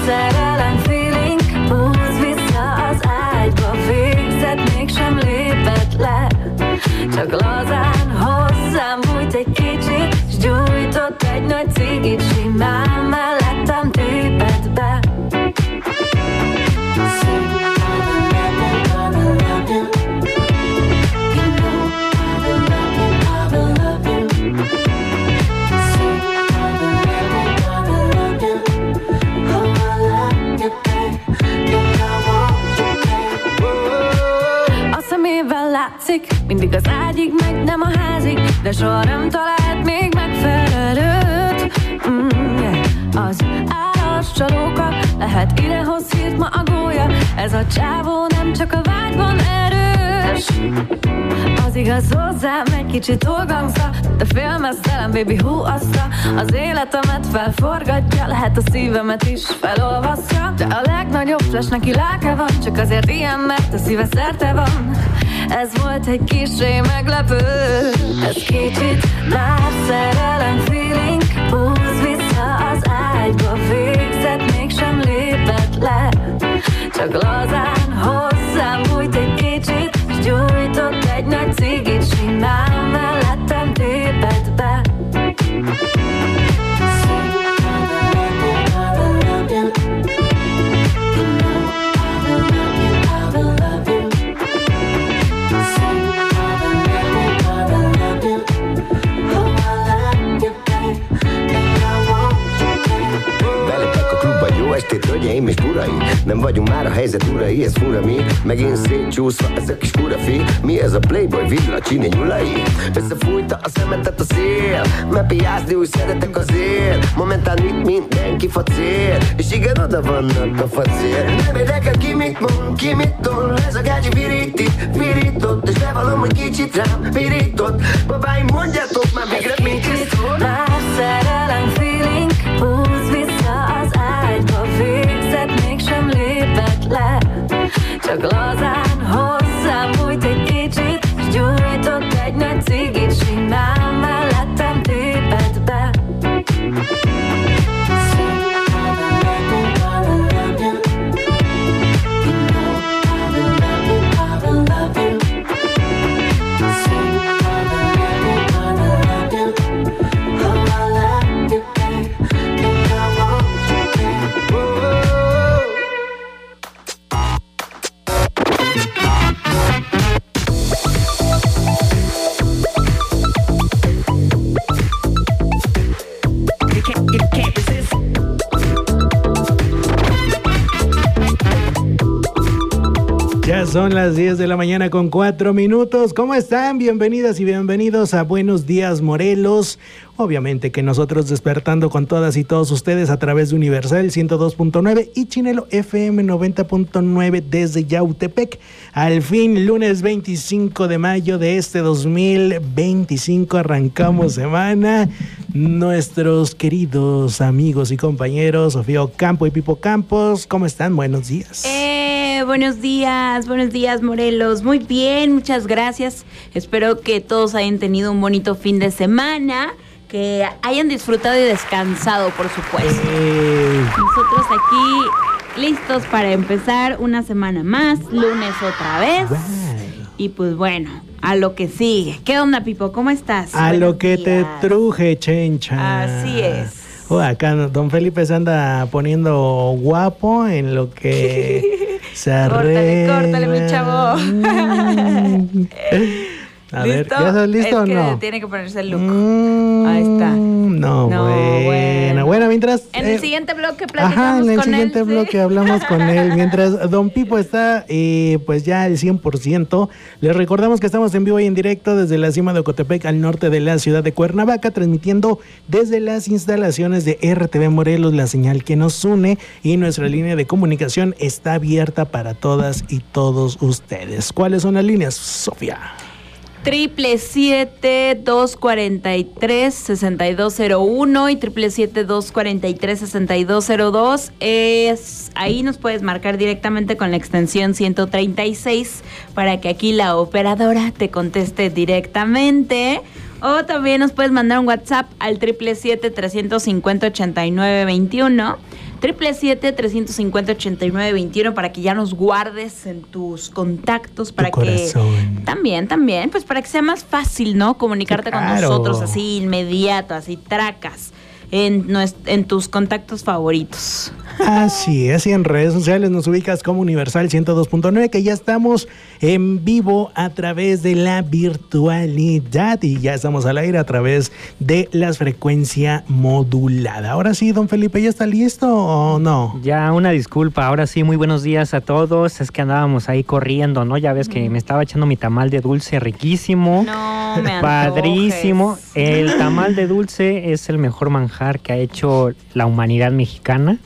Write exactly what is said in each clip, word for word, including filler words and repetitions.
szerelem feeling, húz vissza az ágyba, végzett mégsem lépett le. Csak lazán hozzám bújt egy kicsit, s gyújtott egy nagy cigit, simán mellettem tépett be. Látszik, mindig az ágyig megy, nem a házig, de soha nem talált még megfelelőt. Mm, yeah. Az állas csalóka lehet idehoz hírt ma a gólya. Ez a csávó nem csak a vágyban erős. Az igaz hozzám egy kicsit organgza, de félmeztelen, baby, hú azta. Az életemet felforgatja, lehet a szívemet is felolvasztja. De a legnagyobb flash neki lelke van, csak azért ilyen, mert a szíve szerte van. Ez volt egy kissé meglepő, ez kicsit már szerelem feeling, húz vissza az ágyba, végzett mégsem lépett le. Csak lazán hozzám bújt egy kicsit, s gyújtott egy nagy cigit, simán mellettem tépett be. Estét, hölgyeim és uraim, nem vagyunk már a helyzet urai, ez fura mi, megint szétcsúszva ez a kis furafi. Mi ez a playboy villa, csini nyulai? Összefújta a szemetet a szél, mepiázni úgy szeretek azért. Momentán itt mindenki facél, és igen, oda vannak a facél. Nem érdekel ki mit mond, ki mit tol, ez a gácsi viríti, virított, és bevallom, hogy kicsit rám virított. Babáim, mondjátok már végre, mit is szól. Már szerelem feeling, húz vissza az ágyba, végzett mégsem lépett le. Csak lazán hozzám bújt egy kicsit, s gyújtott egy nagy cigit, simán mellettem tépett be. Son las diez de la mañana con cuatro minutos. ¿Cómo están? Bienvenidas y bienvenidos a Buenos Días, Morelos. Obviamente que nosotros despertando con todas y todos ustedes a través de Universal ciento dos punto nueve y Chinelo F M noventa punto nueve desde Yautepec. Al fin, lunes veinticinco de mayo de este dos mil veinticinco, arrancamos semana. Nuestros queridos amigos y compañeros Sofía Ocampo y Pipo Campos, ¿cómo están? Buenos días. Eh, buenos días, buenos días, Morelos. Muy bien, muchas gracias. Espero que todos hayan tenido un bonito fin de semana, que hayan disfrutado y descansado, por supuesto. Eh. Nosotros aquí listos para empezar una semana más, lunes otra vez. Wow. Y pues bueno, a lo que sigue. ¿Qué onda, Pipo? ¿Cómo estás? A Buenos lo que días. te truje, chencha. Así es. Oh, acá don Felipe se anda poniendo guapo en lo que se arregla. Córtale, córtale, mi chavo. Mm. A ver, ¿Listo? ¿ya estás listo es o que no? Tiene que ponerse el look. Mm, Ahí está. No, No, bueno. bueno. Bueno, mientras... En eh, el siguiente bloque platicamos Ajá, en el con siguiente él. bloque ¿sí? hablamos con él. Mientras don Pipo está eh, pues ya al cien por ciento, les recordamos que estamos en vivo y en directo desde la cima de Ocotepec, al norte de la ciudad de Cuernavaca, transmitiendo desde las instalaciones de R T V Morelos, la señal que nos une, y nuestra línea de comunicación está abierta para todas y todos ustedes. ¿Cuáles son las líneas, Sofía? Triple siete dos cuarenta y tres sesenta y dos cero uno y triple siete dos cuarenta y tres sesenta y dos cero dos. Es ahí nos puedes marcar directamente con la extensión ciento treinta y seis para que aquí la operadora te conteste directamente. O también nos puedes mandar un WhatsApp al triple siete trescientos cincuenta ochenta y nueve veintiuno, siete siete siete, tres cinco cero, ocho nueve dos uno para que ya nos guardes en tus contactos, para tu que corazón. también, también, pues para que sea más fácil, ¿no? Comunicarte Claro. con nosotros así inmediato, así tracas. En, nuest- en tus contactos favoritos. Así es, y en redes sociales nos ubicas como Universal ciento dos punto nueve, que ya estamos en vivo a través de la virtualidad y ya estamos al aire a través de la frecuencia modulada. Ahora sí, don Felipe, ¿ya está listo o no? Ya una disculpa, ahora sí, muy buenos días a todos. Es que andábamos ahí corriendo, ¿no? Ya ves que me estaba echando mi tamal de dulce riquísimo. No me antojes. Padrísimo. El tamal de dulce es el mejor manjar que ha hecho la humanidad mexicana.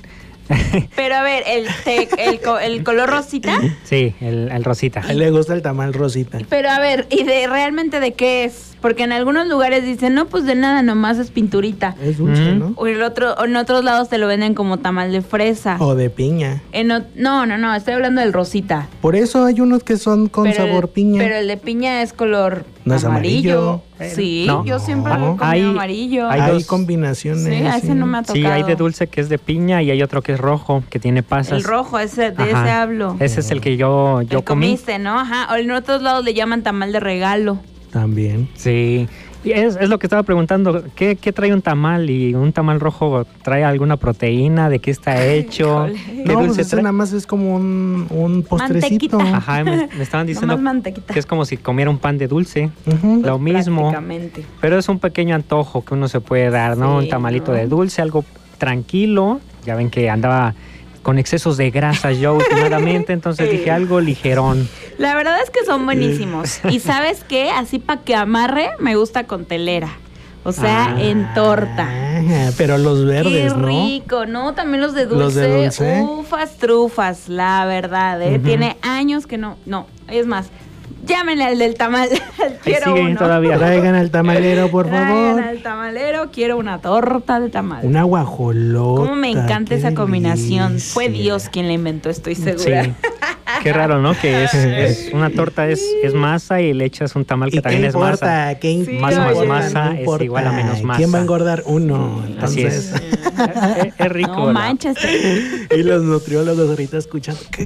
Pero a ver, el, te- el, co- el color rosita. Sí, el, el rosita. A él le gusta el tamal rosita. Pero a ver, ¿y de realmente de qué es? Porque en algunos lugares dicen, no, pues de nada, nomás es pinturita. Es dulce, Mm. ¿no? O el otro, o en otros lados te lo venden como tamal de fresa. O de piña. En o- no, no, no, estoy hablando del rosita. Por eso hay unos que son con Pero el- sabor piña. Pero el de piña es color No es amarillo. Sí, No. yo siempre No. lo he comido Hay- amarillo. hay Hay dos- combinaciones. Sí, a ese no me ha tocado. Sí, hay de dulce que es de piña y hay otro que es rojo, que tiene pasas. El rojo, ese, de Ajá. ese hablo. Ese es el que yo, yo El comí. comiste, ¿no? Ajá. O en otros lados le llaman tamal de regalo. También. Sí, y es, es lo que estaba preguntando, ¿qué, ¿qué trae un tamal? ¿Y un tamal rojo trae alguna proteína? ¿De qué está hecho? Híjole. ¿Qué No, pues dulce ese trae? nada más es como un, un postrecito. Mantequita. Ajá, me, me estaban diciendo Nomás mantequita. que es como si comiera un pan de dulce, Ujú. lo mismo, Prácticamente. pero es un pequeño antojo que uno se puede dar, ¿no? Sí, Un tamalito ¿no? de dulce, algo tranquilo, ya ven que andaba con excesos de grasa yo últimamente, entonces dije algo ligerón. La verdad es que son buenísimos. Y ¿sabes qué? Así para que amarre, me gusta con telera. O sea, Ah. en torta. Ajá, pero los verdes, Qué ¿no? rico, ¿no? También los de dulce. Los de dulce. Ufas, trufas, la verdad, ¿eh? Ujú. Tiene años que no. No, es más, llámenle al del tamal. Quiero siguen uno. todavía. Traigan al tamalero, por Traigan favor. al tamalero, quiero una torta de tamal. Una guajolota. Cómo me encanta qué esa combinación. delicia. Fue Dios quien la inventó, estoy segura. Sí. Qué raro, ¿no? Que es, es una torta es, es masa y le echas un tamal ¿Y que qué también es masa. importa? ¿Qué Sí, importa? Más más oye. masa No es importa. igual a menos masa. ¿Quién va a engordar? Uno. Así Entonces, es. es, es rico. No la- manches. Y los nutriólogos ahorita escuchando. ¿Qué?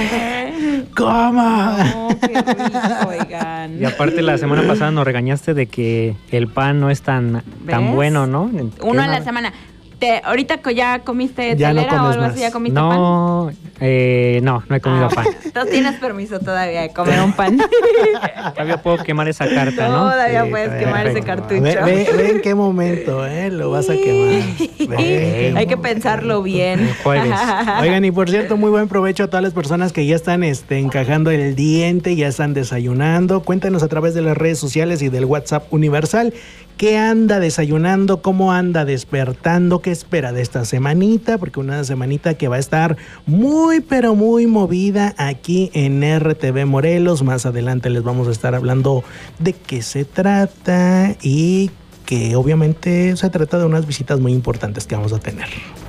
¿Qué? ¿Cómo? No, qué rico, oigan. Y aparte la semana pasada nos regañaste de que el pan no es tan, tan ¿Ves? bueno, ¿no? Uno a la semana. Te, ahorita co- ya comiste Ya no telera o comes algo más. así, ya comiste pan. No, eh, no, no he comido Ah, pan. Entonces tienes permiso todavía de comer un pan. Todavía puedo quemar esa carta, ¿no? Todavía Sí, puedes quemar ese perfecto. cartucho. Ve, ve- ve en qué momento, ¿eh? Lo vas a quemar. Ve en qué Hay que pensarlo bien. Jueves. Oigan, y por cierto, muy buen provecho a todas las personas que ya están este, encajando el diente, ya están desayunando. Cuéntanos a través de las redes sociales y del WhatsApp Universal qué anda desayunando, cómo anda despertando, qué espera de esta semanita, porque una semanita que va a estar muy, pero muy movida aquí en R T V Morelos. Más adelante les vamos a estar hablando de qué se trata y que obviamente se trata de unas visitas muy importantes que vamos a tener.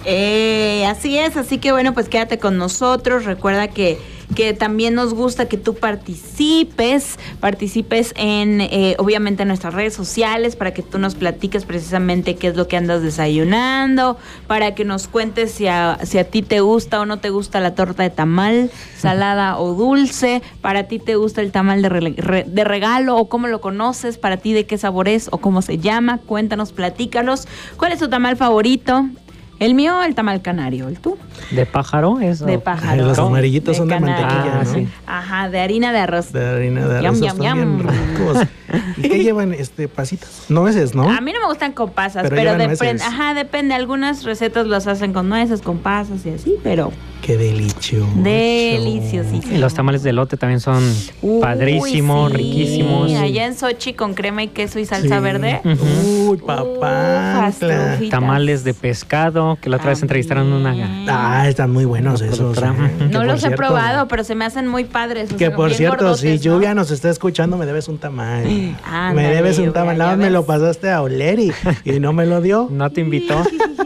Eh, así es, así que bueno, pues quédate con nosotros. Recuerda que, que también nos gusta que tú participes, participes en, eh, obviamente, en nuestras redes sociales para que tú nos platiques precisamente qué es lo que andas desayunando, para que nos cuentes si a, si a ti te gusta o no te gusta la torta de tamal, salada o dulce, para ti te gusta el tamal de, re- re- de regalo o cómo lo conoces, para ti de qué sabor es o cómo se llama, cuéntanos, platícanos. ¿Cuál es tu tamal favorito? El mío, el tamal canario. ¿El tú? ¿De pájaro? Eso. De pájaro. Los amarillitos De son de canario. mantequilla, Ah, ¿no? sí. Ajá, de harina de arroz. De harina de Yum, arroz, yum, están bien yum. ricos. ¿Y qué llevan este pasitas? Nueces, ¿no? A mí no me gustan con pasas, Pero pero, llevan depende. nueces. Ajá, depende. Algunas recetas las hacen con nueces, con pasas y así, pero Qué delicioso. deliciosísimo. Y los tamales de elote también son Uy, padrísimos, sí. riquísimos. Allá en Sochi con crema y queso y salsa Sí. verde. Uy, Ufas, papá. trufitas. Tamales de pescado, que la otra vez entrevistaron una... También. Ah, están muy buenos Una esos. productora. ¿eh? Que No por los he cierto- probado, pero se me hacen muy padres. o Que sea, por bien cierto, gordotes, si ¿no? Lluvia nos está escuchando, me debes un tamal. Ándale, me debes un Lluvia, tamal. ya Nada más me ves. lo pasaste a oler y, y no me lo dio. ¿No te invitó?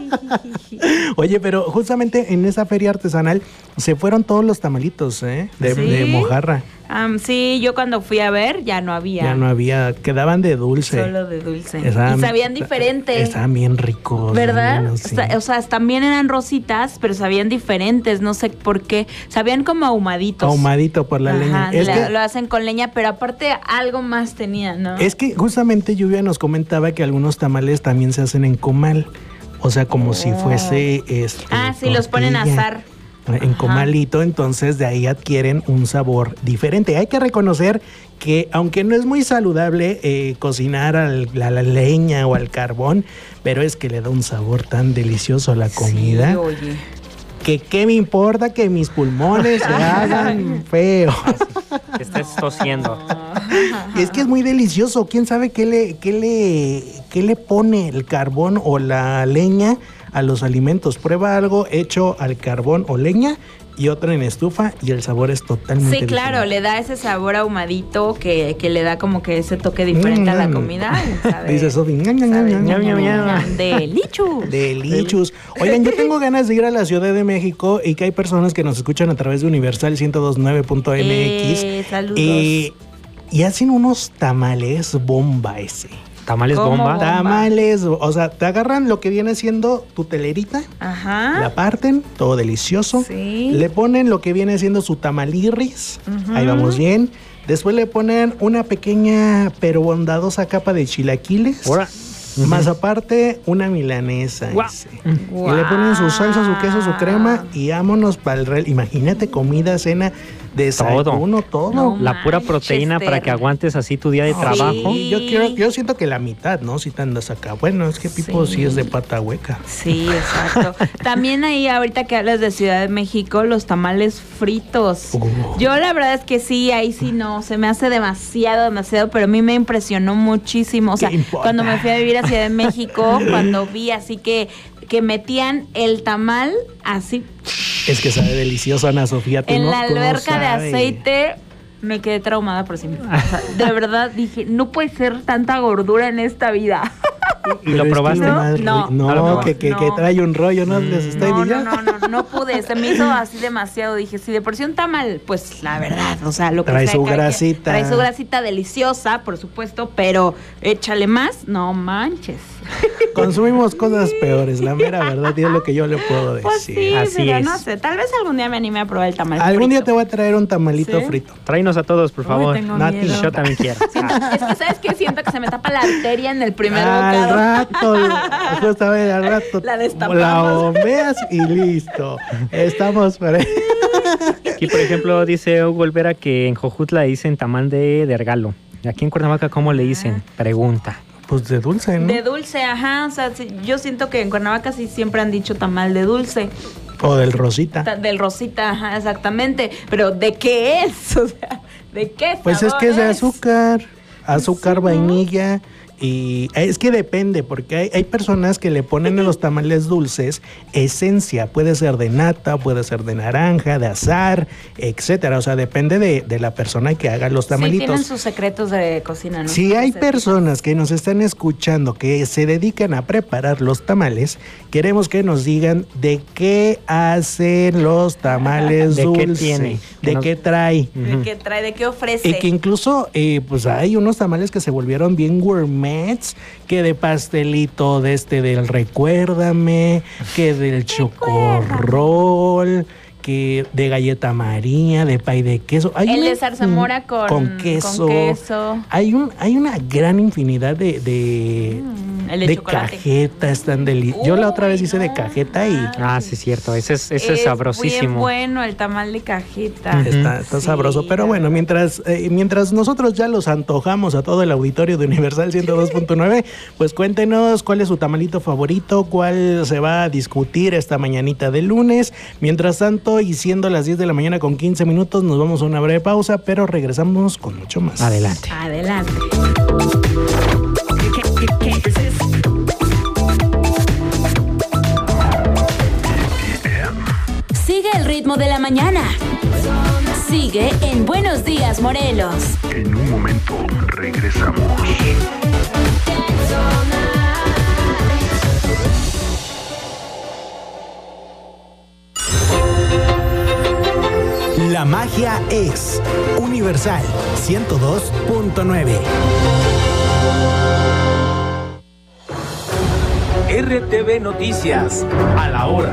Oye, pero justamente en esa feria artesanal se fueron todos los tamalitos, ¿eh? De, ¿Sí? de mojarra. Um, sí, yo cuando fui a ver ya no había. Ya no había, quedaban de dulce. Solo de dulce. Estaban, y sabían diferentes. Estaban bien ricos. ¿Verdad? Bueno, sí. O sea, también eran rositas, pero sabían diferentes, no sé por qué. Sabían como ahumaditos. Ahumadito por la Ajá, leña. Es la- que, lo hacen con leña, pero aparte algo más tenían, ¿no? es que justamente Lluvia nos comentaba que algunos tamales también se hacen en comal. O sea, como Oh. si fuese este, Ah, sí, los ponen a tortilla. asar. En Ajá. comalito, entonces de ahí adquieren un sabor diferente. Hay que reconocer que aunque no es muy saludable eh, cocinar al- a la leña o al carbón, pero es que le da un sabor tan delicioso a la comida, Sí, oye. que qué me importa que mis pulmones se hagan feos. Que estés tosiendo. Es que es muy delicioso. ¿Quién sabe qué le, qué le, qué le pone el carbón o la leña a los alimentos? Prueba algo hecho al carbón o leña y otro en estufa y el sabor es totalmente Sí, claro, diferente. le da ese sabor ahumadito que, que le da como que ese toque diferente a la Mm. comida. Sabe- Dice Sofi, ñam, ñam, sabe ñam, ñam, ñam, ñam, ñam. Delichu. Delichus. Oigan, yo tengo ganas de ir a la Ciudad de México y que hay personas que nos escuchan a través de Universal ciento dos punto nueve punto M X. Eh, saludos. y, y hacen unos tamales bomba ese. Tamales ¿Cómo? bomba. Bomba. Tamales, o sea, te agarran lo que viene siendo tu telerita, Ajá. la parten, todo delicioso. Sí. Le ponen lo que viene siendo su tamalirris, Ujú. ahí vamos bien. Después le ponen una pequeña pero bondadosa capa de chilaquiles. Ahora. Más aparte, una milanesa. Guau. ese. Y le ponen su salsa, su queso, su crema y vámonos para el rel. Imagínate comida, cena, desayuno, todo. No. La pura Manches, proteína para que Terry. aguantes así tu día de Sí. trabajo. Yo quiero, yo siento que la mitad, ¿no? Si te andas acá. Bueno, es que Pipo sí, Sí. es de pata hueca. Sí, exacto. También ahí ahorita que hablas de Ciudad de México, los tamales fritos. Uh. Yo la verdad es que sí, ahí sí no, se me hace demasiado, demasiado, pero a mí me impresionó muchísimo. O sea, ¿Qué importa? cuando me fui a vivir a Ciudad de México, cuando vi así que, que metían el tamal así Es que sabe delicioso, Ana Sofía. tú en no- la tú no alberca de sabes. aceite, me quedé traumada por siempre. O sea, de verdad dije, no puede ser tanta gordura en esta vida. ¿Y Pero lo es que probaste? lo más No, ri- no. No, No lo probaste. que, que, No. que trae un rollo, ¿no? Les estoy No, no, diciendo. no, no, no pude, se me hizo así demasiado. Dije, si de por sí un tamal, pues la verdad, o sea, lo que Trae sea su cada quien- grasita. Trae su grasita deliciosa, por supuesto, pero échale más, no manches. Consumimos cosas peores, la mera verdad, y es lo que yo le puedo decir. Pues sí, Así pero es. no sé, tal vez algún día me anime a probar el tamal Algún día frito. te voy a traer un tamalito ¿Sí? frito. Tráenos a todos, por Uy, favor. tengo Nati, miedo. Yo también quiero. Ah, Es que, ¿sabes qué? Siento que se me tapa la arteria en el primer Al bocado. rato, justamente al rato. La destapamos. La bombeas y listo. Estamos para. Aquí, por ejemplo, dice Hugo Olvera que en Jojutla dicen tamal de, de regalo. ¿Y aquí en Cuernavaca cómo le dicen? Pregunta. Pues de dulce, ¿no? De dulce, ajá. O sea, sí, yo siento que en Cuernavaca sí siempre han dicho tamal de dulce. O del rosita. Ta- Del rosita, ajá, exactamente. Pero ¿de qué es? O sea, ¿de qué Pues es sabor que es de azúcar, azúcar, Sí, ¿no? vainilla. Y es que depende, porque hay, hay personas que le ponen a los tamales dulces esencia. Puede ser de nata, puede ser de naranja, de azar, etcétera. O sea, depende de, de la persona que haga los Sí, tienen tamalitos. sus secretos de cocina, ¿no? Si hay Ese- personas que nos están escuchando que se dedican a preparar los tamales, queremos que nos digan de qué hacen los tamales ¿De qué dulces, tiene? Que de nos- qué trae. ¿De Ujú. qué trae? ¿De qué ofrece? Y que incluso, eh, pues hay unos tamales que se volvieron bien gourmets, que de pastelito de este del recuérdame, que del chocorrol, que de galleta María, de pay de queso. Hay El una- de zarzamora con, con queso. con queso. Hay un, hay una gran infinidad de, de, Mm, el de, de chocolate. cajeta, están deliciosos. Yo la otra vez Uy, hice de no cajeta y manches. Ah, sí, cierto. Ese es, ese es Bien sabrosísimo. bueno el tamal de cajeta. Ujú. está, está Sí, sabroso. Pero la bueno, verdad. mientras, eh, mientras nosotros ya los antojamos a todo el auditorio de Universal ciento dos punto nueve, pues cuéntenos cuál es su tamalito favorito, cuál se va a discutir esta mañanita de lunes. Mientras tanto, y siendo las diez de la mañana con quince minutos, nos vamos a una breve pausa, pero regresamos con mucho más. Adelante. Adelante. Sigue el ritmo de la mañana. Sigue en Buenos Días, Morelos. En un momento regresamos. La magia es Universal ciento dos punto nueve. R T V Noticias, a la hora.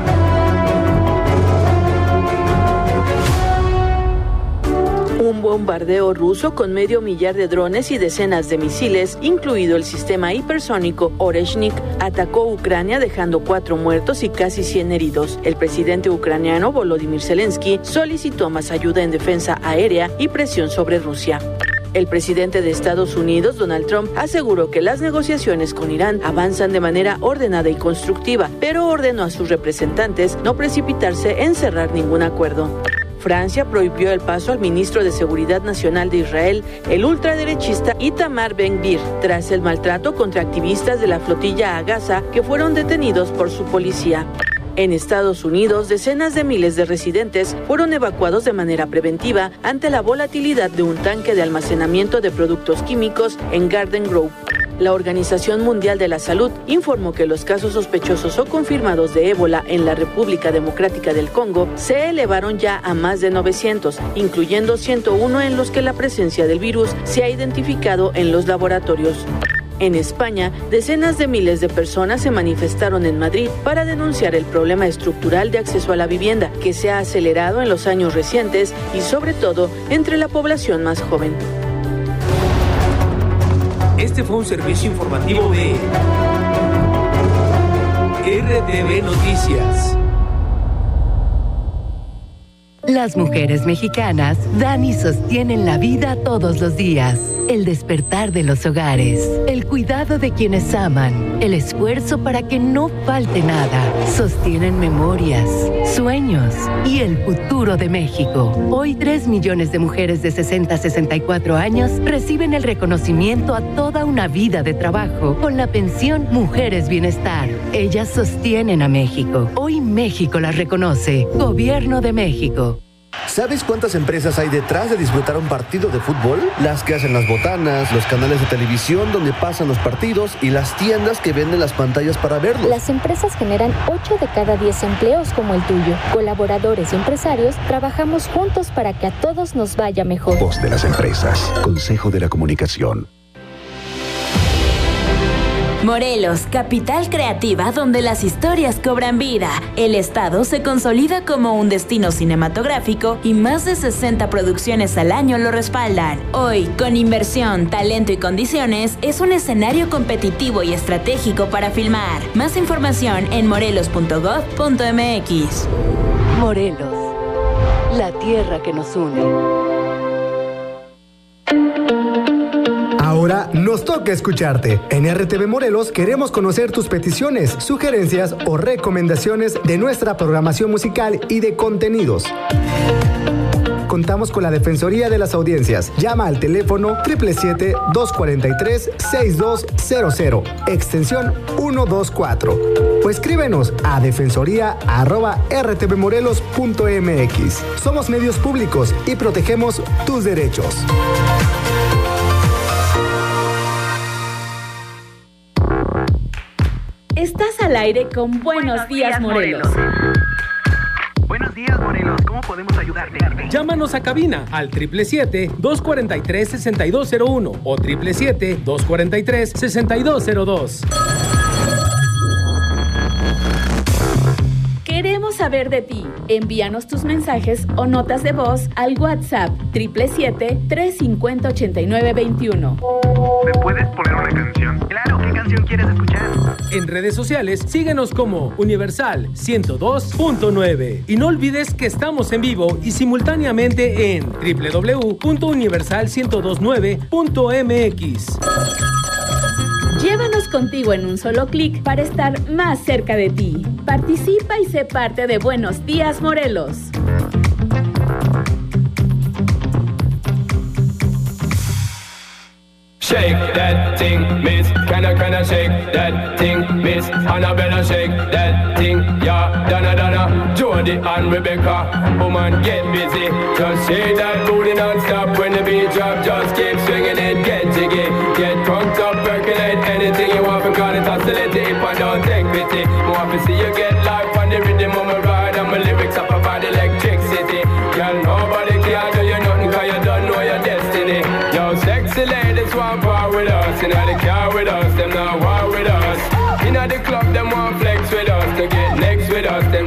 Un bombardeo ruso con medio millar de drones y decenas de misiles, incluido el sistema hipersónico Oreshnik, atacó Ucrania dejando cuatro muertos y casi cien heridos. El presidente ucraniano Volodymyr Zelensky solicitó más ayuda en defensa aérea y presión sobre Rusia. El presidente de Estados Unidos, Donald Trump, aseguró que las negociaciones con Irán avanzan de manera ordenada y constructiva, pero ordenó a sus representantes no precipitarse en cerrar ningún acuerdo. Francia prohibió el paso al ministro de Seguridad Nacional de Israel, el ultraderechista Itamar Ben-Gvir, tras el maltrato contra activistas de la flotilla a Gaza que fueron detenidos por su policía. En Estados Unidos, decenas de miles de residentes fueron evacuados de manera preventiva ante la volatilidad de un tanque de almacenamiento de productos químicos en Garden Grove. La Organización Mundial de la Salud informó que los casos sospechosos o confirmados de ébola en la República Democrática del Congo se elevaron ya a más de novecientos, incluyendo ciento uno en los que la presencia del virus se ha identificado en los laboratorios. En España, decenas de miles de personas se manifestaron en Madrid para denunciar el problema estructural de acceso a la vivienda, que se ha acelerado en los años recientes y sobre todo entre la población más joven. Este fue un servicio informativo de R T V Noticias. Las mujeres mexicanas dan y sostienen la vida todos los días. El despertar de los hogares, el cuidado de quienes aman, el esfuerzo para que no falte nada. Sostienen memorias, sueños y el futuro de México. Hoy tres millones de mujeres de sesenta a sesenta y cuatro años reciben el reconocimiento a toda una vida de trabajo con la pensión Mujeres Bienestar. Ellas sostienen a México. Hoy México las reconoce. Gobierno de México. ¿Sabes cuántas empresas hay detrás de disfrutar un partido de fútbol? Las que hacen las botanas, los canales de televisión donde pasan los partidos y las tiendas que venden las pantallas para verlos. Las empresas generan ocho de cada diez empleos como el tuyo. Colaboradores y empresarios trabajamos juntos para que a todos nos vaya mejor. Voz de las empresas. Consejo de la Comunicación. Morelos, capital creativa donde las historias cobran vida. El estado se consolida como un destino cinematográfico y más de sesenta producciones al año lo respaldan. Hoy, con inversión, talento y condiciones, es un escenario competitivo y estratégico para filmar. Más información en morelos punto gov punto mx. Morelos, la tierra que nos une. Ahora nos toca escucharte. En R T V Morelos queremos conocer tus peticiones, sugerencias o recomendaciones de nuestra programación musical y de contenidos. Contamos con la Defensoría de las Audiencias. Llama al teléfono siete siete siete, dos cuatro tres, seis dos cero cero, extensión ciento veinticuatro. O escríbenos a defensoría arroba r t v morelos punto m x. Somos medios públicos y protegemos tus derechos. Estás al aire con Buenos, Buenos Días, días Morelos. Morelos. Buenos días, Morelos. ¿Cómo podemos ayudarte? Llámanos a cabina al siete siete siete, dos cuatro tres, seis dos cero uno o siete siete siete, dos cuatro tres, seis dos cero dos. Queremos saber de ti. Envíanos tus mensajes o notas de voz al WhatsApp siete siete siete, tres cinco cero, ocho nueve dos uno. ¿Me puedes poner una canción? Claro, ¿qué canción quieres escuchar? En redes sociales, síguenos como Universal ciento dos punto nueve. Y no olvides que estamos en vivo y simultáneamente en doble u doble u doble u punto universal ciento veintinueve punto m x. Llévanos contigo en un solo clic para estar más cerca de ti. Participa y sé parte de Buenos Días Morelos. Shake that thing, miss. Can I, can I shake that thing, miss? Annabella, shake that thing, yeah. Donna, Donna, Jody and Rebecca. Woman, get busy. Just shake that booty non-stop. When the beat drop, just keep swinging it. Get jiggy, get crunked up, percolate. Anything you want, because it's oscillate. If I don't take pity, more to see you get life on the rhythm of my ride. And my lyrics up about electricity. Girl, nobody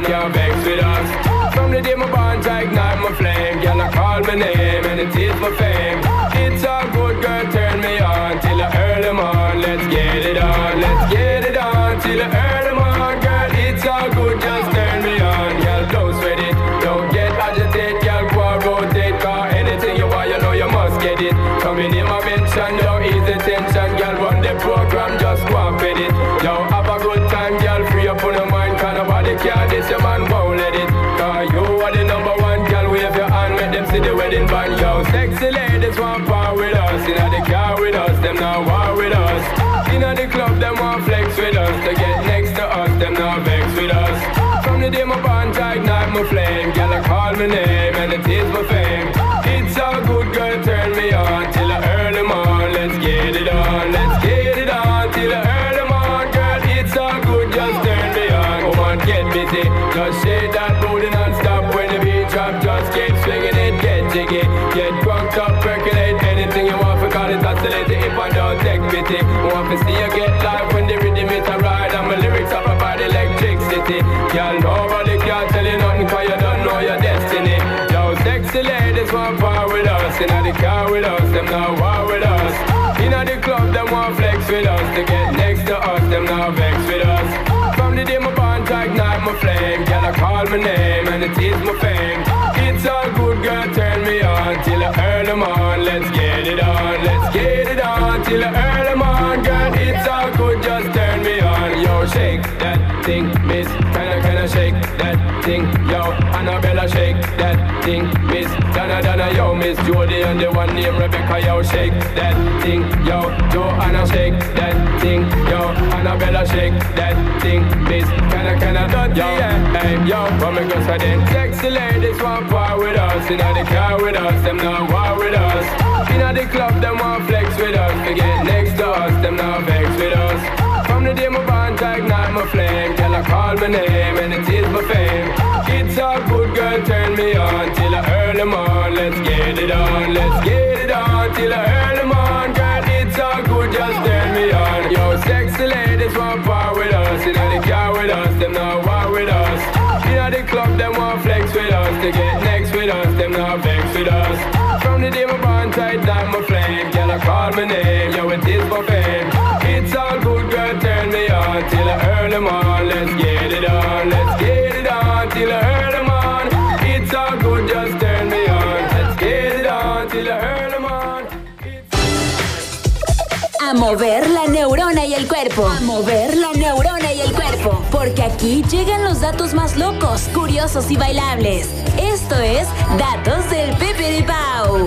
can't vex with us. From the day my bond, I ignite my flame. Girl, I call my name and it is my fame. It's a good girl, turn me on till I early morn. Let's get it on, let's get it on till I early morn. Girl, it's all good, just turn me on. Girl, don't sweat it, don't get agitated. Girl, go and rotate, cause anything you want, you know you must get it. Coming in my mention, don't ease the tension. Girl, run the program, just go and fit it. Yo, have a good time, girl, free up on your mind. Cause nobody care, this your man won't let it. Cause you are the number one, girl, wave your hand, make them see the wedding band. Yo, sexy ladies want part with us. Inna the car with us, them now war with us. Inna the club, them want flex with us. To get next to us, them now vex with us. From the day my bond, I ignite my flame. Girl, I call my name and it is my fame. It's a good girl, turn me on till I early morn. Let's get it on, let's get it on till I early morn. Girl, it's all good, just turn me on. Come on, get busy, just shake that booty non-stop. When the beat drop, just keep swinging it, get jiggy. Get drunk up, percolate anything you want. For call it oscillate if I don't take pity. Want to see you get live when the rhythm is a ride. And my lyrics up about electricity. Girl, nobody can tell you nothing cause you don't know your destiny. Yo, sexy ladies want part with us. Inna the car with us, them now war with us. Inna the club, them want flex with us. To get next to us, them now vex with us. From the day my bond, I ignite my flame. Girl, I call my name and it is my fame. It's all good, girl, turn me on till I early morn. Let's get it on, let's get it on till I early morn. Girl, it's all good, just turn me on. Yo, shake that thing, miss, kinda, kinda shake that thing. Yo, Annabella, shake that thing, miss, Donna, Donna, yo, Miss Jody and the one named Rebecca. Yo, shake that thing, yo, Joanna, shake that thing. Yo, Annabella, shake that thing, miss, kinda, kinda, yo, hey, yo, what me go say then? Sexy ladies want part with us. Inna the car with us, them now war with us. Inna the club, them want flex with us. To get next to us, them now vex with us. From the day my bond, I ignite my flame. Girl, I call my name and it is my fame. It's all good, girl, turn me on till I early morn. Let's get it on, let's get it on till I early morn. Girl, it's all good, just turn me on. Yo, sexy ladies want part with us. Inna the car with us, them now war with us. Inna the club, them want flex with us. To get next with us, them now vex with us. From the day my bond, I ignite my flame. Girl, I call my name, yo, it is my fame. It's all good, girl, turn me on till I early morn. Let's get it on, let's get it on till I early morn. It's all good, just turn me on. Let's get it on till I early morn. A mover la neurona y el cuerpo. A mover la neurona y el cuerpo. Porque aquí llegan los datos más locos, curiosos y bailables. Esto es Datos del Pipiripau.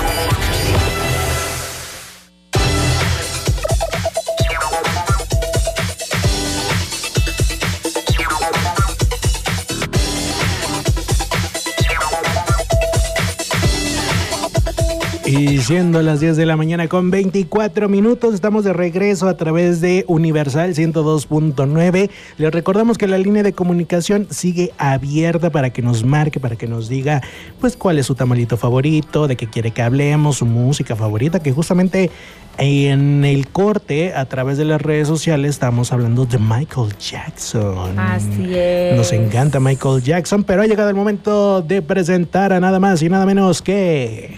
Y siendo las diez de la mañana con veinticuatro minutos, estamos de regreso a través de Universal ciento dos punto nueve. Les recordamos que la línea de comunicación sigue abierta para que nos marque, para que nos diga pues cuál es su tamalito favorito, de qué quiere que hablemos, su música favorita, que justamente en el corte a través de las redes sociales estamos hablando de Michael Jackson. Así es. Nos encanta Michael Jackson, pero ha llegado el momento de presentar a nada más y nada menos que...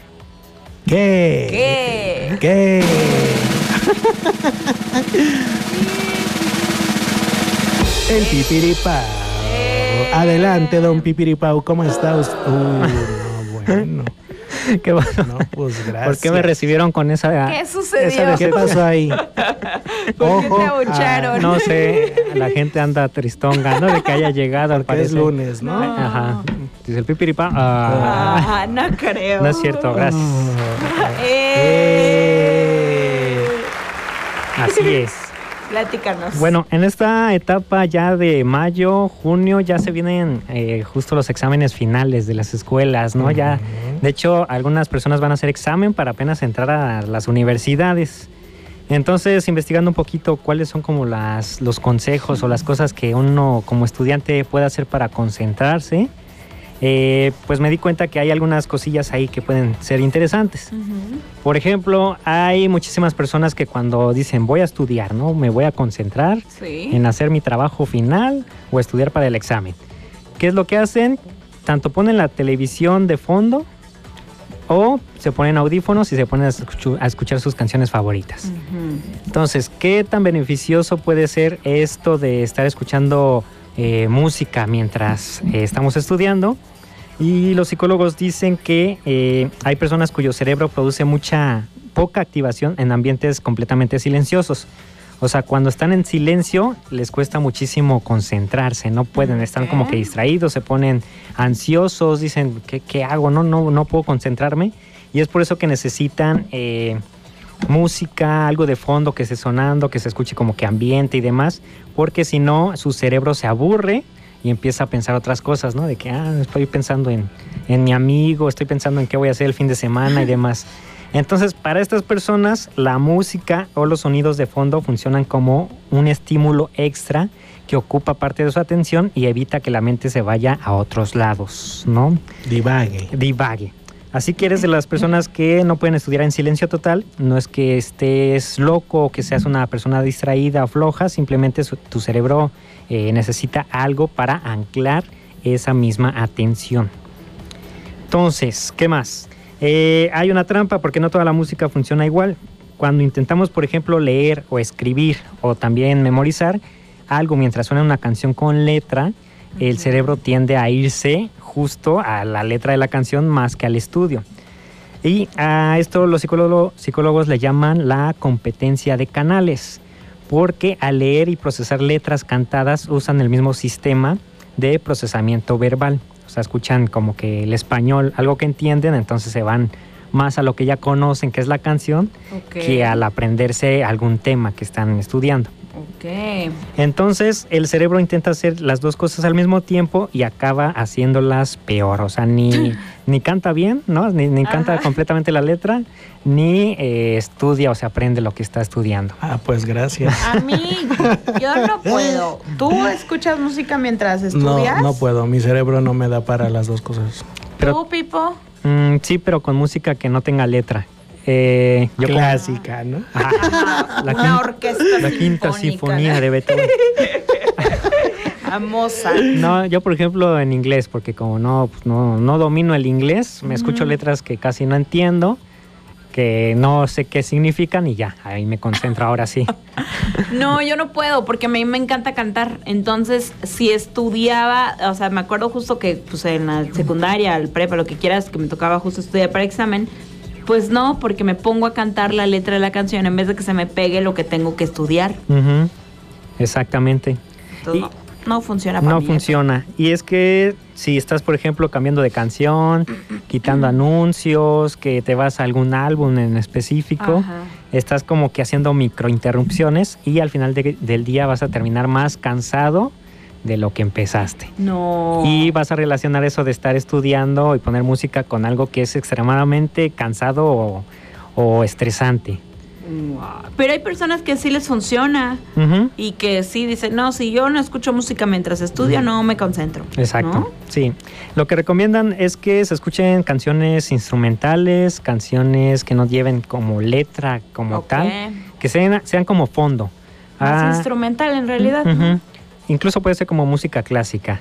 ¿Qué? ¿Qué? ¿Qué? El Pipiripau. Adelante, don Pipiripau, ¿cómo está usted? Uh, no, bueno. Qué bueno. No, pues gracias. ¿Por qué me recibieron con esa? ¿Qué sucedió? Esa ¿Qué pasó ahí? ¿Por qué te abucharon? Ah, no sé, la gente anda tristonga, ¿no? De que haya llegado, al parecer. Es lunes, ¿no? Ajá. Dice el Pipiripau. Ah, ah, no creo. No es cierto, gracias. eh. Así es. Platícanos. Bueno, en esta etapa ya de mayo, junio, ya se vienen eh, justo los exámenes finales de las escuelas, ¿no? Uh-huh. Ya, de hecho, algunas personas van a hacer examen para apenas entrar a las universidades. Entonces, investigando un poquito cuáles son como las, los consejos o las cosas que uno como estudiante puede hacer para concentrarse, eh, pues me di cuenta que hay algunas cosillas ahí que pueden ser interesantes. Uh-huh. Por ejemplo, hay muchísimas personas que cuando dicen voy a estudiar, ¿no? Me voy a concentrar sí. en hacer mi trabajo final o estudiar para el examen. ¿Qué es lo que hacen? Tanto ponen la televisión de fondo o se ponen audífonos y se ponen a, escuch- a escuchar sus canciones favoritas. Uh-huh. Entonces, ¿qué tan beneficioso puede ser esto de estar escuchando eh, música mientras eh, estamos estudiando? Y los psicólogos dicen que eh, hay personas cuyo cerebro produce mucha poca activación en ambientes completamente silenciosos. O sea, cuando están en silencio les cuesta muchísimo concentrarse, no pueden, están como que distraídos, se ponen ansiosos, dicen, ¿qué, qué hago? No, no, no puedo concentrarme. Y es por eso que necesitan eh, música, algo de fondo que esté sonando, que se escuche como que ambiente y demás, porque si no, su cerebro se aburre y empieza a pensar otras cosas, ¿no? De que, ah, estoy pensando en, en mi amigo, estoy pensando en qué voy a hacer el fin de semana y demás. Entonces, para estas personas, la música o los sonidos de fondo funcionan como un estímulo extra que ocupa parte de su atención y evita que la mente se vaya a otros lados, ¿no? Divague. Divague. Así que eres de las personas que no pueden estudiar en silencio total. No es que estés loco o que seas una persona distraída o floja, simplemente su, tu cerebro eh, necesita algo para anclar esa misma atención. Entonces, ¿qué más? Eh, hay una trampa porque no toda la música funciona igual. Cuando intentamos, por ejemplo, leer o escribir o también memorizar algo mientras suena una canción con letra, uh-huh. el cerebro tiende a irse justo a la letra de la canción más que al estudio. Y a esto los psicólogos, psicólogos le llaman la competencia de canales, porque al leer y procesar letras cantadas usan el mismo sistema de procesamiento verbal. O sea, escuchan como que el español, algo que entienden, entonces se van más a lo que ya conocen, que es la canción, okay. que al aprenderse algún tema que están estudiando. Okay. Entonces, el cerebro intenta hacer las dos cosas al mismo tiempo y acaba haciéndolas peor. O sea, ni, ni canta bien, ¿no? Ni, ni canta completamente la letra, ni eh, estudia o se aprende lo que está estudiando. Ah, pues gracias. A mí, yo no puedo. ¿Tú escuchas música mientras estudias? No, no puedo. Mi cerebro no me da para las dos cosas. Pero, ¿tú, Pipo? Mm, sí, pero con música que no tenga letra. Eh, yo Clásica, como, ¿no? Ah, la una quinta, orquesta la quinta sinfonía, ¿no? De Beethoven. A Mozart. No, yo por ejemplo en inglés, porque como no, pues no, no domino el inglés, me uh-huh. escucho letras que casi no entiendo, que no sé qué significan y ya, ahí me concentro ahora sí. No, yo no puedo porque a mí me encanta cantar. Entonces, si estudiaba, o sea, me acuerdo justo que pues en la secundaria, el prepa, lo que quieras, que me tocaba justo estudiar para examen, pues no, porque me pongo a cantar la letra de la canción en vez de que se me pegue lo que tengo que estudiar. Uh-huh. Exactamente. Entonces, y no, no funciona para No mí funciona. eso. Y es que si estás, por ejemplo, cambiando de canción, quitando anuncios, que te vas a algún álbum en específico, Ajá. estás como que haciendo microinterrupciones y al final de, del día vas a terminar más cansado de lo que empezaste. No. Y vas a relacionar eso de estar estudiando y poner música con algo que es extremadamente cansado o, o estresante. Wow. Pero hay personas que sí les funciona uh-huh. y que sí dicen, no, si yo no escucho música mientras estudio, uh-huh. no me concentro. Exacto, ¿no? Sí. Lo que recomiendan es que se escuchen canciones instrumentales, canciones que no lleven como letra como okay. tal, que sean, sean como fondo. Más ah, instrumental en realidad, uh-huh. ¿no? Incluso puede ser como música clásica.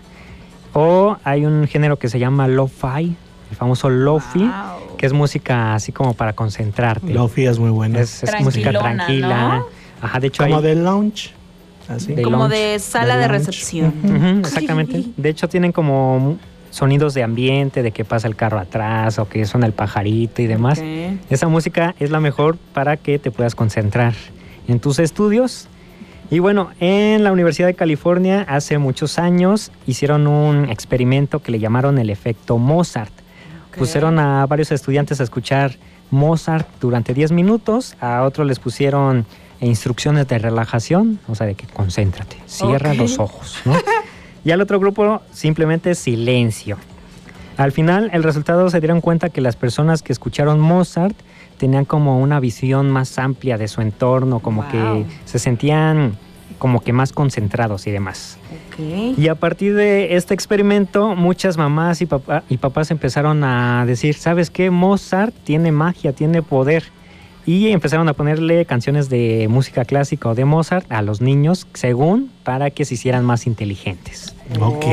O hay un género que se llama lo-fi, el famoso lofi, wow. que es música así como para concentrarte. Lofi es muy buena. Es, es música tranquila. ¿No? Ajá, de hecho como hay, de lounge. Así. De como lounge, de sala de, de recepción. Uh-huh, uh-huh, exactamente. De hecho tienen como sonidos de ambiente, de que pasa el carro atrás o que suena el pajarito y demás. Okay. Esa música es la mejor para que te puedas concentrar en tus estudios. Y bueno, en la Universidad de California hace muchos años hicieron un experimento que le llamaron el efecto Mozart. Okay. Pusieron a varios estudiantes a escuchar Mozart durante diez minutos, a otros les pusieron instrucciones de relajación, o sea, de que concéntrate, cierra okay. los ojos, ¿no? Y al otro grupo simplemente silencio. Al final, el resultado se dieron cuenta que las personas que escucharon Mozart tenían como una visión más amplia de su entorno, como wow. que se sentían como que más concentrados y demás. Okay. Y a partir de este experimento, muchas mamás y, papá, y papás empezaron a decir, ¿sabes qué? Mozart tiene magia, tiene poder. Y empezaron a ponerle canciones de música clásica o de Mozart a los niños, según para que se hicieran más inteligentes. Ok.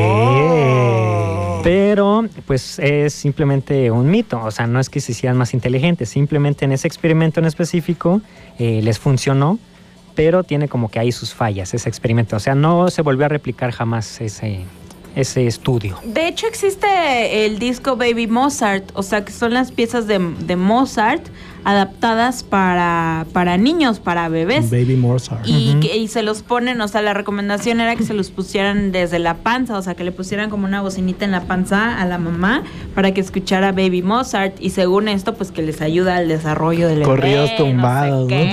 Pero, pues, es simplemente un mito. O sea, no es que se hicieran más inteligentes. Simplemente en ese experimento en específico eh, les funcionó, pero tiene como que ahí sus fallas, ese experimento. O sea, no se volvió a replicar jamás ese, ese estudio. De hecho, existe el disco Baby Mozart. O sea, que son las piezas de, de Mozart adaptadas para, para niños, para bebés. Baby Mozart. Y, Uh-huh. que, y se los ponen, o sea, la recomendación era que se los pusieran desde la panza, o sea, que le pusieran como una bocinita en la panza a la mamá para que escuchara Baby Mozart. Y según esto, pues que les ayuda al desarrollo del Corridos bebé, tumbados, no sé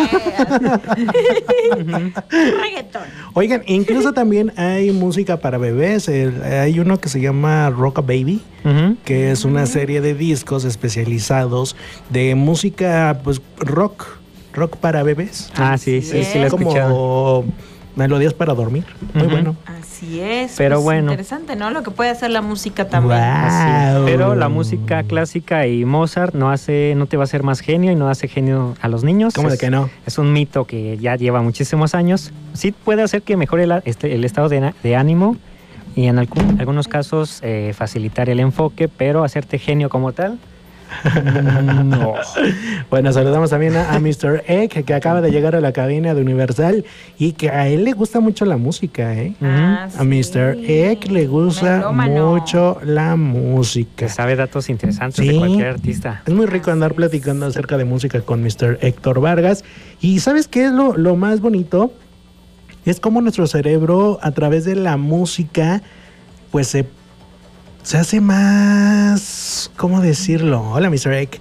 ¿no? qué. Reggaetón. Oigan, incluso también hay música para bebés. El- hay uno que se llama Rock a Baby, Uh-huh. que es una serie de discos especializados de música, pues rock, rock para bebés. Ah, sí, sí, sí, lo he como escuchado. melodías para dormir. Muy Ujú. bueno. Así es. Pero pues, bueno. interesante, ¿no? Lo que puede hacer la música también. Así es. Pero la música clásica y Mozart no hace, no te va a hacer más genio y no hace genio a los niños. ¿Cómo de Es- que no? Es un mito que ya lleva muchísimos años. Sí puede hacer que mejore el, este, el estado de, na- de ánimo y en algún- algunos casos eh, facilitar el enfoque, pero hacerte genio como tal, no. Bueno, saludamos también a, a mister Egg, que acaba de llegar a la cabina de Universal y que a él le gusta mucho la música, ¿eh? Ah, A mister Egg le gusta Melómano. mucho la música. Que sabe datos interesantes Sí. de cualquier artista. Es muy rico andar platicando acerca de música con mister Héctor Vargas. Y ¿sabes qué es lo, lo más bonito? Es como nuestro cerebro, a través de la música, pues se, se hace más... ¿Cómo decirlo? Hola, mister Egg.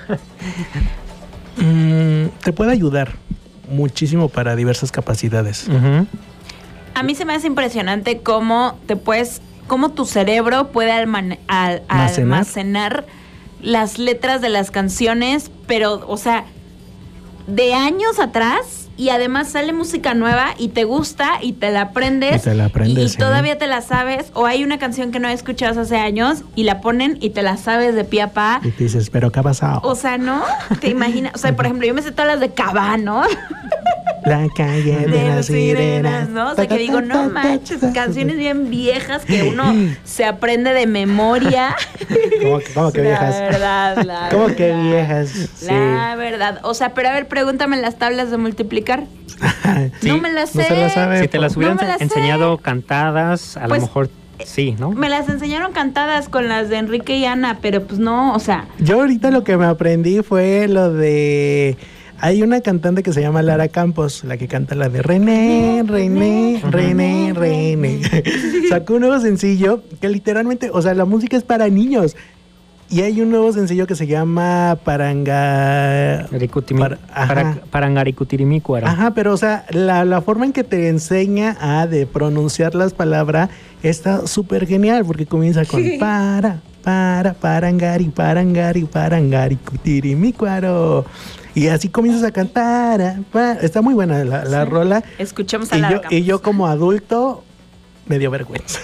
Mm, te puede ayudar muchísimo para diversas capacidades. Ujú. A mí se me hace impresionante cómo te puedes, cómo tu cerebro puede almane- al- ¿Almacenar? almacenar las letras de las canciones, pero, o sea, de años atrás, y además sale música nueva y te gusta y te la aprendes. Y te la aprendes, y sí. todavía te la sabes, o hay una canción que no escuchado hace años y la ponen y te la sabes de pie a pa. Y te dices, ¿pero qué ha pasado? O sea, ¿no? ¿Te imaginas? O sea, por ejemplo, yo me sé todas las de Cabá, ¿no? La calle de, las sirenas. ¿no? O sea, que digo, no manches, canciones bien viejas que uno se aprende de memoria. ¿Cómo que, cómo que La viejas? verdad, la ¿Cómo que verdad. viejas? La verdad. O sea, pero a ver, pregúntame las tablas de multiplicar. Sí. No me las sé. No se la sabe. Si te las No hubieran me las sé. enseñado cantadas, a Pues, lo mejor sí, ¿no? Me las enseñaron cantadas con las de Enrique y Ana, pero pues no, o sea, Yo ahorita lo que me aprendí fue lo de... Hay una cantante que se llama Lara Campos, la que canta la de René, René, René, René. Sacó un nuevo sencillo que literalmente, o sea, la música es para niños. Y hay un nuevo sencillo que se llama Paranga... Aricutimi- Para- ajá. para- Parangaricutirimícuaro. Ajá, pero o sea, la, la forma en que te enseña a de pronunciar las palabras está súper genial, porque comienza con para, para, parangari, parangari, parangari, cutirimicuaro. Y así comienzas a cantar. pa- Está muy buena la, la rola. escuchemos a Y Lara yo, Campos. y yo como adulto me dio vergüenza.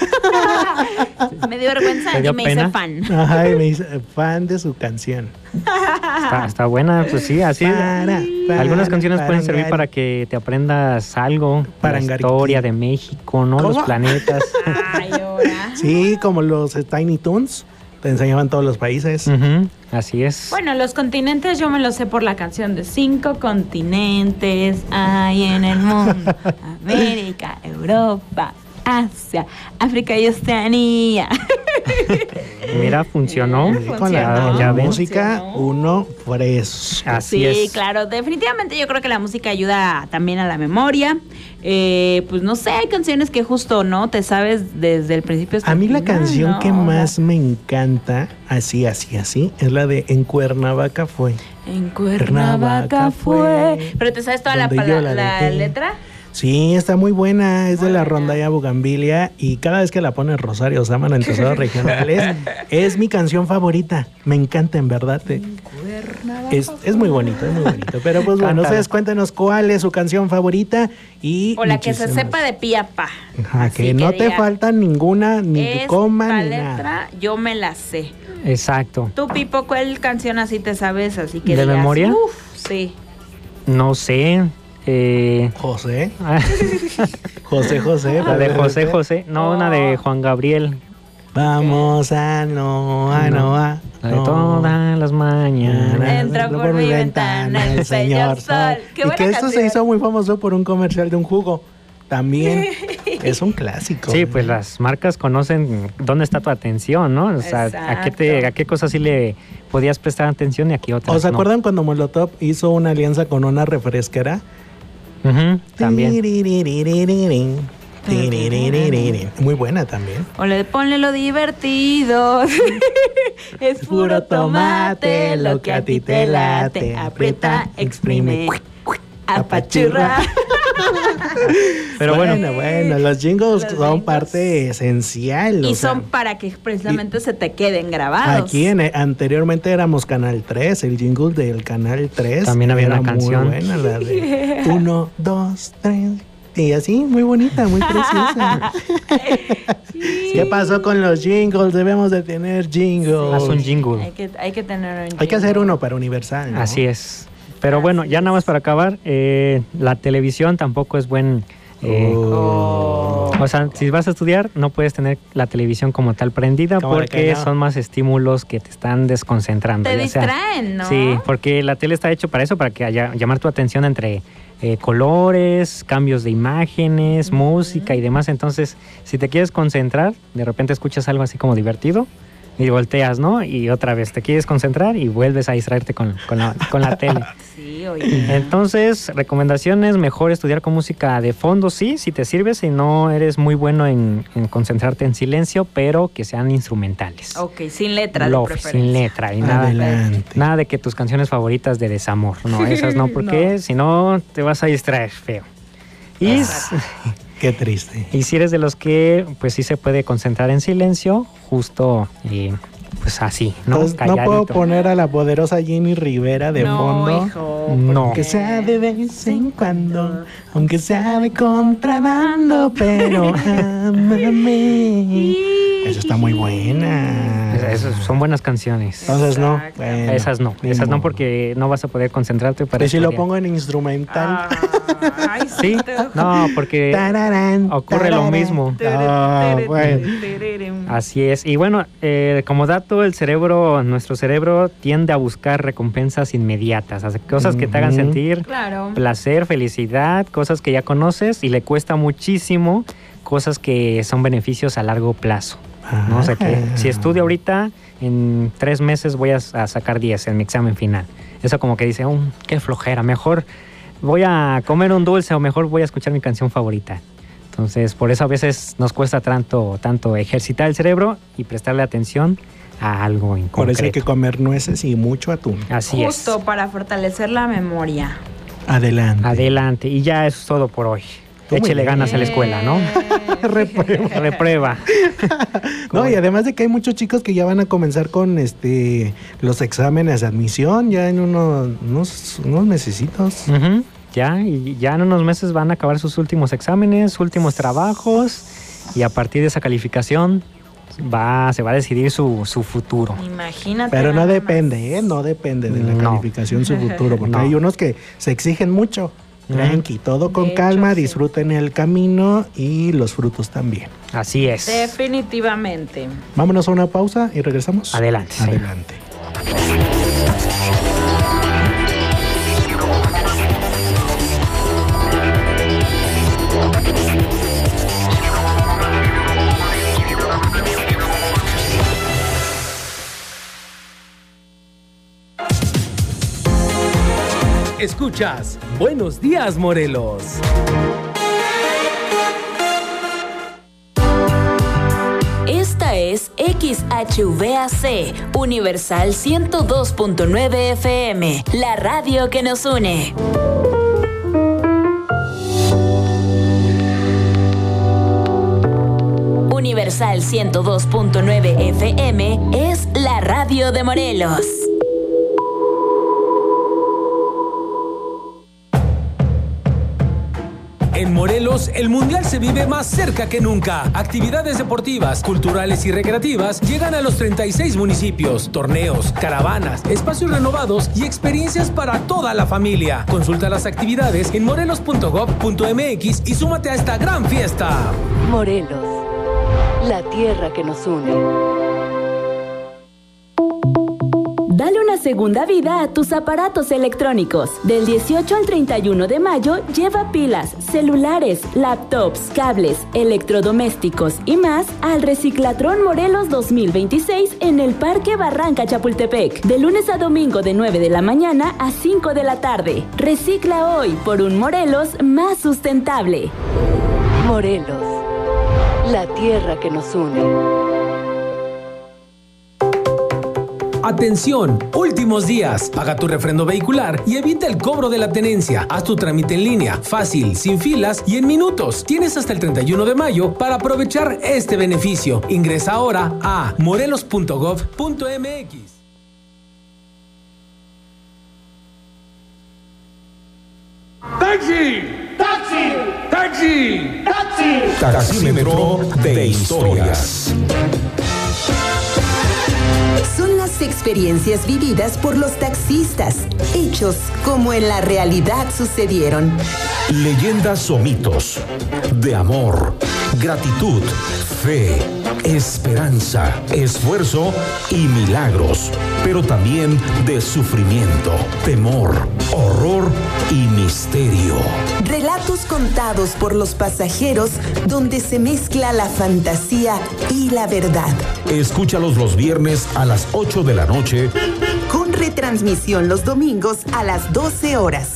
Me dio vergüenza ¿Te y dio me pena? hice fan. Ajá, y me hice fan de su canción. Está, está buena, pues sí, así. Para, para, Algunas canciones pueden servir parangari. para que te aprendas algo, la Parangari. historia de México, ¿no? ¿Cómo? Los planetas. Ay, ahora. Sí, como los Tiny Toons. Te enseñaban todos los países. Ujú, así es. Bueno, los continentes yo me los sé por la canción de cinco continentes hay en el mundo. América, Europa, Asia, África y Oceanía. Mira, funcionó. Con la, Ya- con ya la ven. música, uno fresco. Así Sí, es. claro, definitivamente yo creo que la música ayuda también a la memoria. Eh, pues no sé, hay canciones que justo, ¿no? Te sabes desde el principio hasta A mí el la final, canción ¿no? que más me encanta, así, así, así, es la de En Cuernavaca fue. En Cuernavaca fue. Pero te sabes toda la, donde yo pala- la la dejé. letra. Sí, está muy buena, es de la rondalla Bugambilia y cada vez que la pone Rosario Sámano en Tesoros Regionales, es mi canción favorita. Me encanta, en verdad. te- Es, es muy bonito, es muy bonito. Pero pues bueno, Cántala. ustedes cuéntenos cuál es su canción favorita y O la que se muchísimas. sepa de pi a pa. Ajá, Así que no te diga, falta ninguna, ni Esta coma, ni letra nada. yo me la sé. Exacto. Tú, Pipo, ¿cuál canción así te sabes? Así que ¿De digas, memoria? Uf, sí. No sé. Eh, José. José José. La de José José, no, Oh. una de Juan Gabriel. Vamos a no, a no, a La de no. todas las mañanas. Entra por mi ventana el señor Sol. Qué Y buena que esto se canción. hizo muy famoso por un comercial de un jugo. También es un clásico. Sí, pues las marcas conocen dónde está tu atención, ¿no? O sea, a qué, te, a qué cosas sí le podías prestar atención y a qué otras ¿Os no. acuerdan cuando Molotov hizo una alianza con una refresquera? Ujú, también. Tiririririn, tiririririn. Muy buena también. O le ponle lo divertido. Es puro tomate, lo que a ti te late. Aprieta, exprime, apachurra. Pero bueno, bueno, bueno, los jingles Los son jingles. parte esencial. Y o sea, son para que precisamente se te queden grabados. aquí en, anteriormente éramos Canal tres, el jingle del Canal tres. También había era una canción. Muy buena, la de uno, dos, tres. Y así, muy bonita, muy preciosa. ¿Qué pasó con los jingles? Debemos de tener jingles. haz un jingle. Hay que, hay que tener un Hay que hacer uno para Universal, ¿no? Así es. Pero bueno, ya nada más para acabar, eh, la televisión tampoco es buen... eh, Oh. O sea, si vas a estudiar, no puedes tener la televisión como tal prendida ¿Cómo de que porque no? son más estímulos que te están desconcentrando. Te ya sea- distraen, ¿no? Sí, porque la tele está hecho para eso, para que haya, llamar tu atención entre eh, colores, cambios de imágenes, música y demás. Entonces, si te quieres concentrar, de repente escuchas algo así como divertido y volteas, ¿no? Y otra vez te quieres concentrar y vuelves a distraerte con, con, la, con la tele. Sí, oye. Entonces, recomendaciones, mejor estudiar con música de fondo, sí, si te sirve, si no eres muy bueno en, en concentrarte en silencio, pero que sean instrumentales. Ok, sin letra de Lofi, preferencia. sin letra y nada, Adelante. nada de que tus canciones favoritas de desamor, no, esas no, porque si no te vas a distraer feo. Y, s- Qué triste. y si eres de los que pues sí se puede concentrar en silencio, justo eh, pues así, ¿no? Entonces, no Calladito. puedo poner a la poderosa Jenny Rivera de No, fondo. hijo. No. Aunque sea de vez en cuando, aunque sea de contrabando, pero ámame. Esa está muy buena. Es- Esas son buenas canciones. Entonces no. Bueno, Esas no, ni esas no modo. porque no vas a poder concentrarte para Y si lo estudiar. pongo en instrumental. Ay, Sí, no, porque Tararán, ocurre lo tararán. mismo. Ah, bueno. Así es. Y bueno, eh, como dato, el cerebro, nuestro cerebro tiende a buscar recompensas inmediatas, hace cosas que te hagan Ujú. sentir Claro. placer, felicidad, cosas que ya conoces y le cuesta muchísimo cosas que son beneficios a largo plazo. ¿no? O sea que Ah. si estudio ahorita, en tres meses voy a, a sacar diez en mi examen final. Eso como que dice, "Um, qué flojera, mejor voy a comer un dulce o mejor voy a escuchar mi canción favorita". Entonces, por eso a veces nos cuesta tanto, tanto ejercitar el cerebro y prestarle atención a algo en Por eso hay que concreto. comer nueces y mucho atún. Así Justo para fortalecer la memoria. Adelante. es. Adelante. Y ya eso es todo por hoy. Tú muy Échele bien. ganas a la escuela, ¿no? Reprueba. Reprueba. No, y además de que hay muchos chicos que ya van a comenzar con este los exámenes de admisión ya en unos, unos, unos mesecitos. Ujú. Ya, y ya en unos meses van a acabar sus últimos exámenes, últimos trabajos, y a partir de esa calificación va, se va a decidir su, su futuro. Imagínate. Pero no nada más. depende, ¿eh? No depende de la No. calificación su futuro, porque No. hay unos que se exigen mucho. Tranqui, todo con De calma, hecho, sí. disfruten el camino y los frutos también. Así es. Definitivamente. Vámonos a una pausa y regresamos. Adelante, sí. Adelante. Escuchas Buenos Días, Morelos. Esta es X H V A C, Universal ciento dos punto nueve F M, la radio que nos une. Universal ciento dos punto nueve F M es la radio de Morelos. En Morelos, el Mundial se vive más cerca que nunca. Actividades deportivas, culturales y recreativas llegan a los treinta y seis municipios. Torneos, caravanas, espacios renovados y experiencias para toda la familia. Consulta las actividades en morelos punto gob punto mx y súmate a esta gran fiesta. Morelos, la tierra que nos une. Dale una segunda vida a tus aparatos electrónicos. Del dieciocho al treinta y uno de mayo, lleva pilas, celulares, laptops, cables, electrodomésticos y más al Reciclatrón Morelos dos mil veintiséis en el Parque Barranca Chapultepec. De lunes a domingo de nueve de la mañana a cinco de la tarde. Recicla hoy por un Morelos más sustentable. Morelos, la tierra que nos une. Atención, últimos días. Paga tu refrendo vehicular y evita el cobro de la tenencia. Haz tu trámite en línea, fácil, sin filas y en minutos. Tienes hasta el treinta y uno de mayo para aprovechar este beneficio. Ingresa ahora a morelos punto gob punto mx. ¡Taxi! ¡Taxi! ¡Taxi! ¡Taxi! Taxímetro de historias. Son las experiencias vividas por los taxistas, hechos como en la realidad sucedieron. Leyendas o mitos de amor, gratitud, fe, esperanza, esfuerzo y milagros, pero también de sufrimiento, temor, horror y misterio. Relatos contados por los pasajeros donde se mezcla la fantasía y la verdad. Escúchalos los viernes a las ocho de la noche. Con retransmisión los domingos a las doce horas.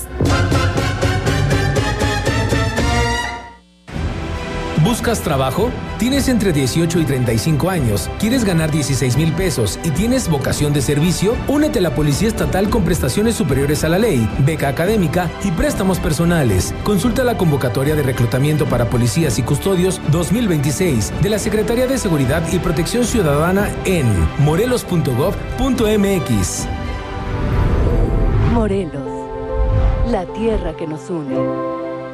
¿Buscas trabajo? ¿Tienes entre dieciocho y treinta y cinco años? ¿Quieres ganar dieciséis mil pesos y tienes vocación de servicio? Únete a la Policía Estatal con prestaciones superiores a la ley, beca académica y préstamos personales. Consulta la convocatoria de reclutamiento para policías y custodios dos mil veintiséis de la Secretaría de Seguridad y Protección Ciudadana en morelos punto gob punto mx. Morelos, la tierra que nos une.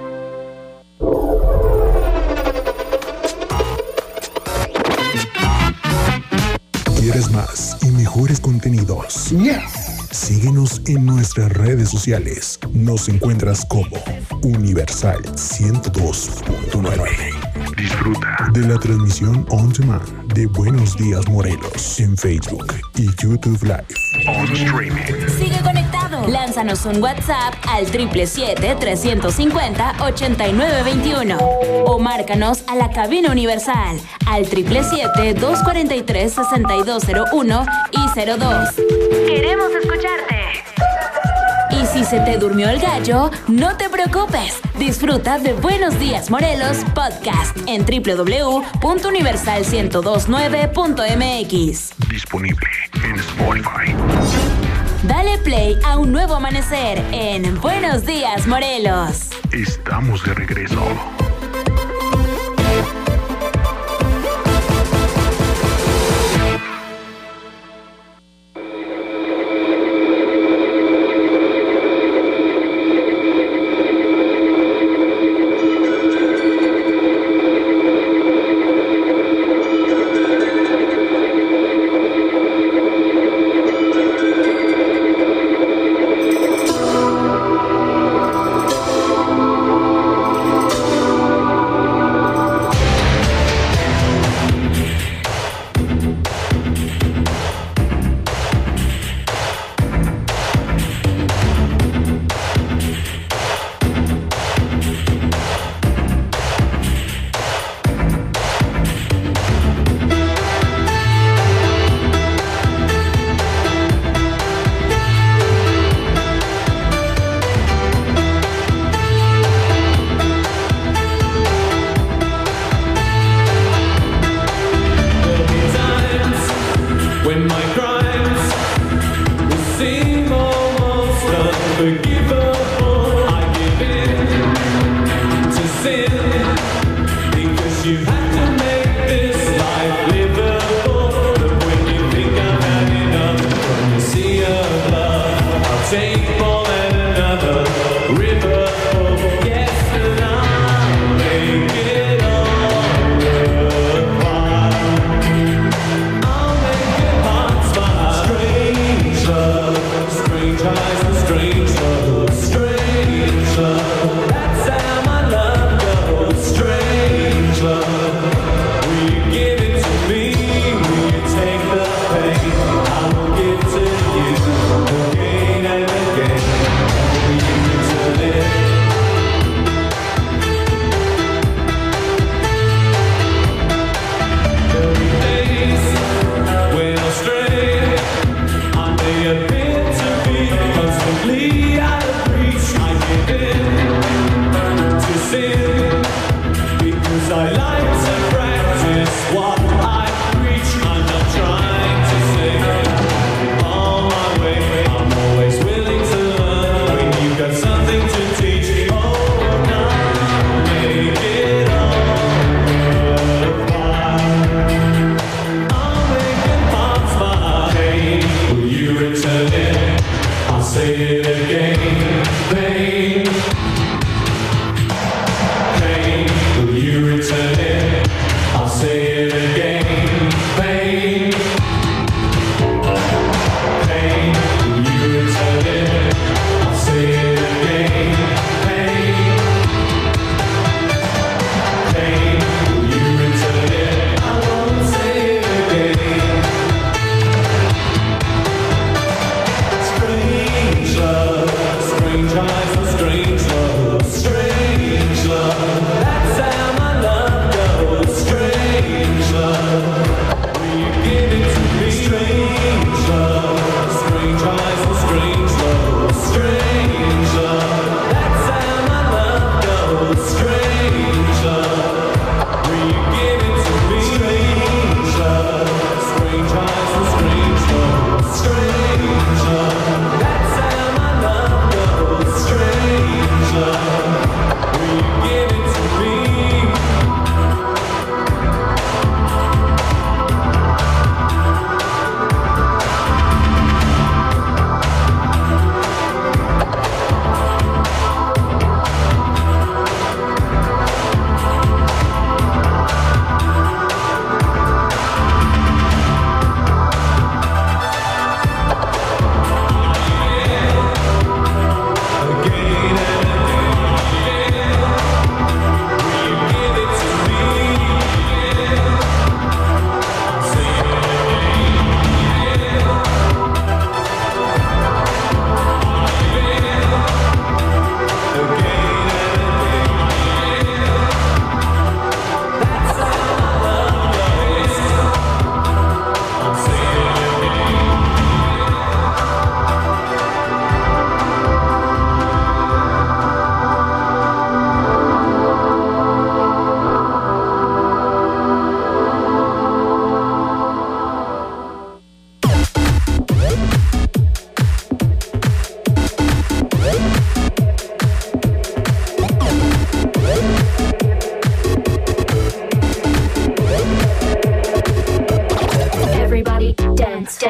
¿Quieres más y mejores contenidos? Yes. Síguenos en nuestras redes sociales. Nos encuentras como Universal ciento dos punto nueve. Disfruta de la transmisión on demand de Buenos Días Morelos en Facebook y YouTube Live. On streaming. Sigue conectado. Lánzanos un WhatsApp al siete siete siete, tres cinco cero, ocho nueve dos uno o márcanos a la cabina universal al siete siete siete, dos cuatro tres, seis dos cero uno y cero dos. Queremos escucharte. Y si se te durmió el gallo, no te preocupes. Disfruta de Buenos Días Morelos Podcast en doble u doble u doble u punto universal ciento dos punto nueve punto mx. Disponible en Spotify. Dale play a un nuevo amanecer en Buenos Días Morelos. Estamos de regreso.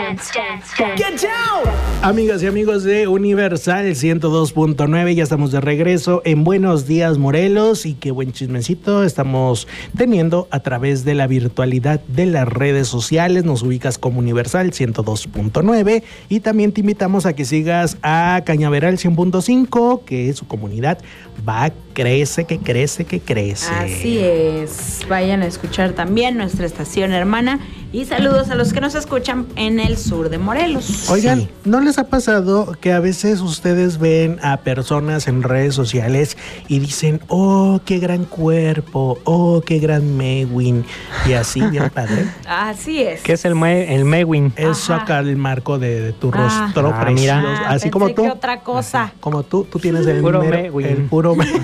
Get down. Amigas y amigos de Universal ciento dos punto nueve, ya estamos de regreso en Buenos Días Morelos y qué buen chismecito estamos teniendo a través de la virtualidad de las redes sociales. Nos ubicas como Universal ciento dos punto nueve y también te invitamos a que sigas a Cañaveral cien punto cinco, que su comunidad va, crece, que crece, que crece. Así es, vayan a escuchar también nuestra estación hermana y saludos a los que nos escuchan en el sur de Morelos. Oigan, sí. ¿No les ha pasado que a veces ustedes ven a personas en redes sociales y dicen, oh, qué gran cuerpo, oh, qué gran Mewin, y así, bien padre? Así es. ¿Qué es el, me, el Mewin? Es acá el marco de, de tu Ah. rostro Ah, precioso, mira. así Pensé como tú. que otra cosa. Ajá, como tú, tú tienes el Puro mero- Mewin. el puro me-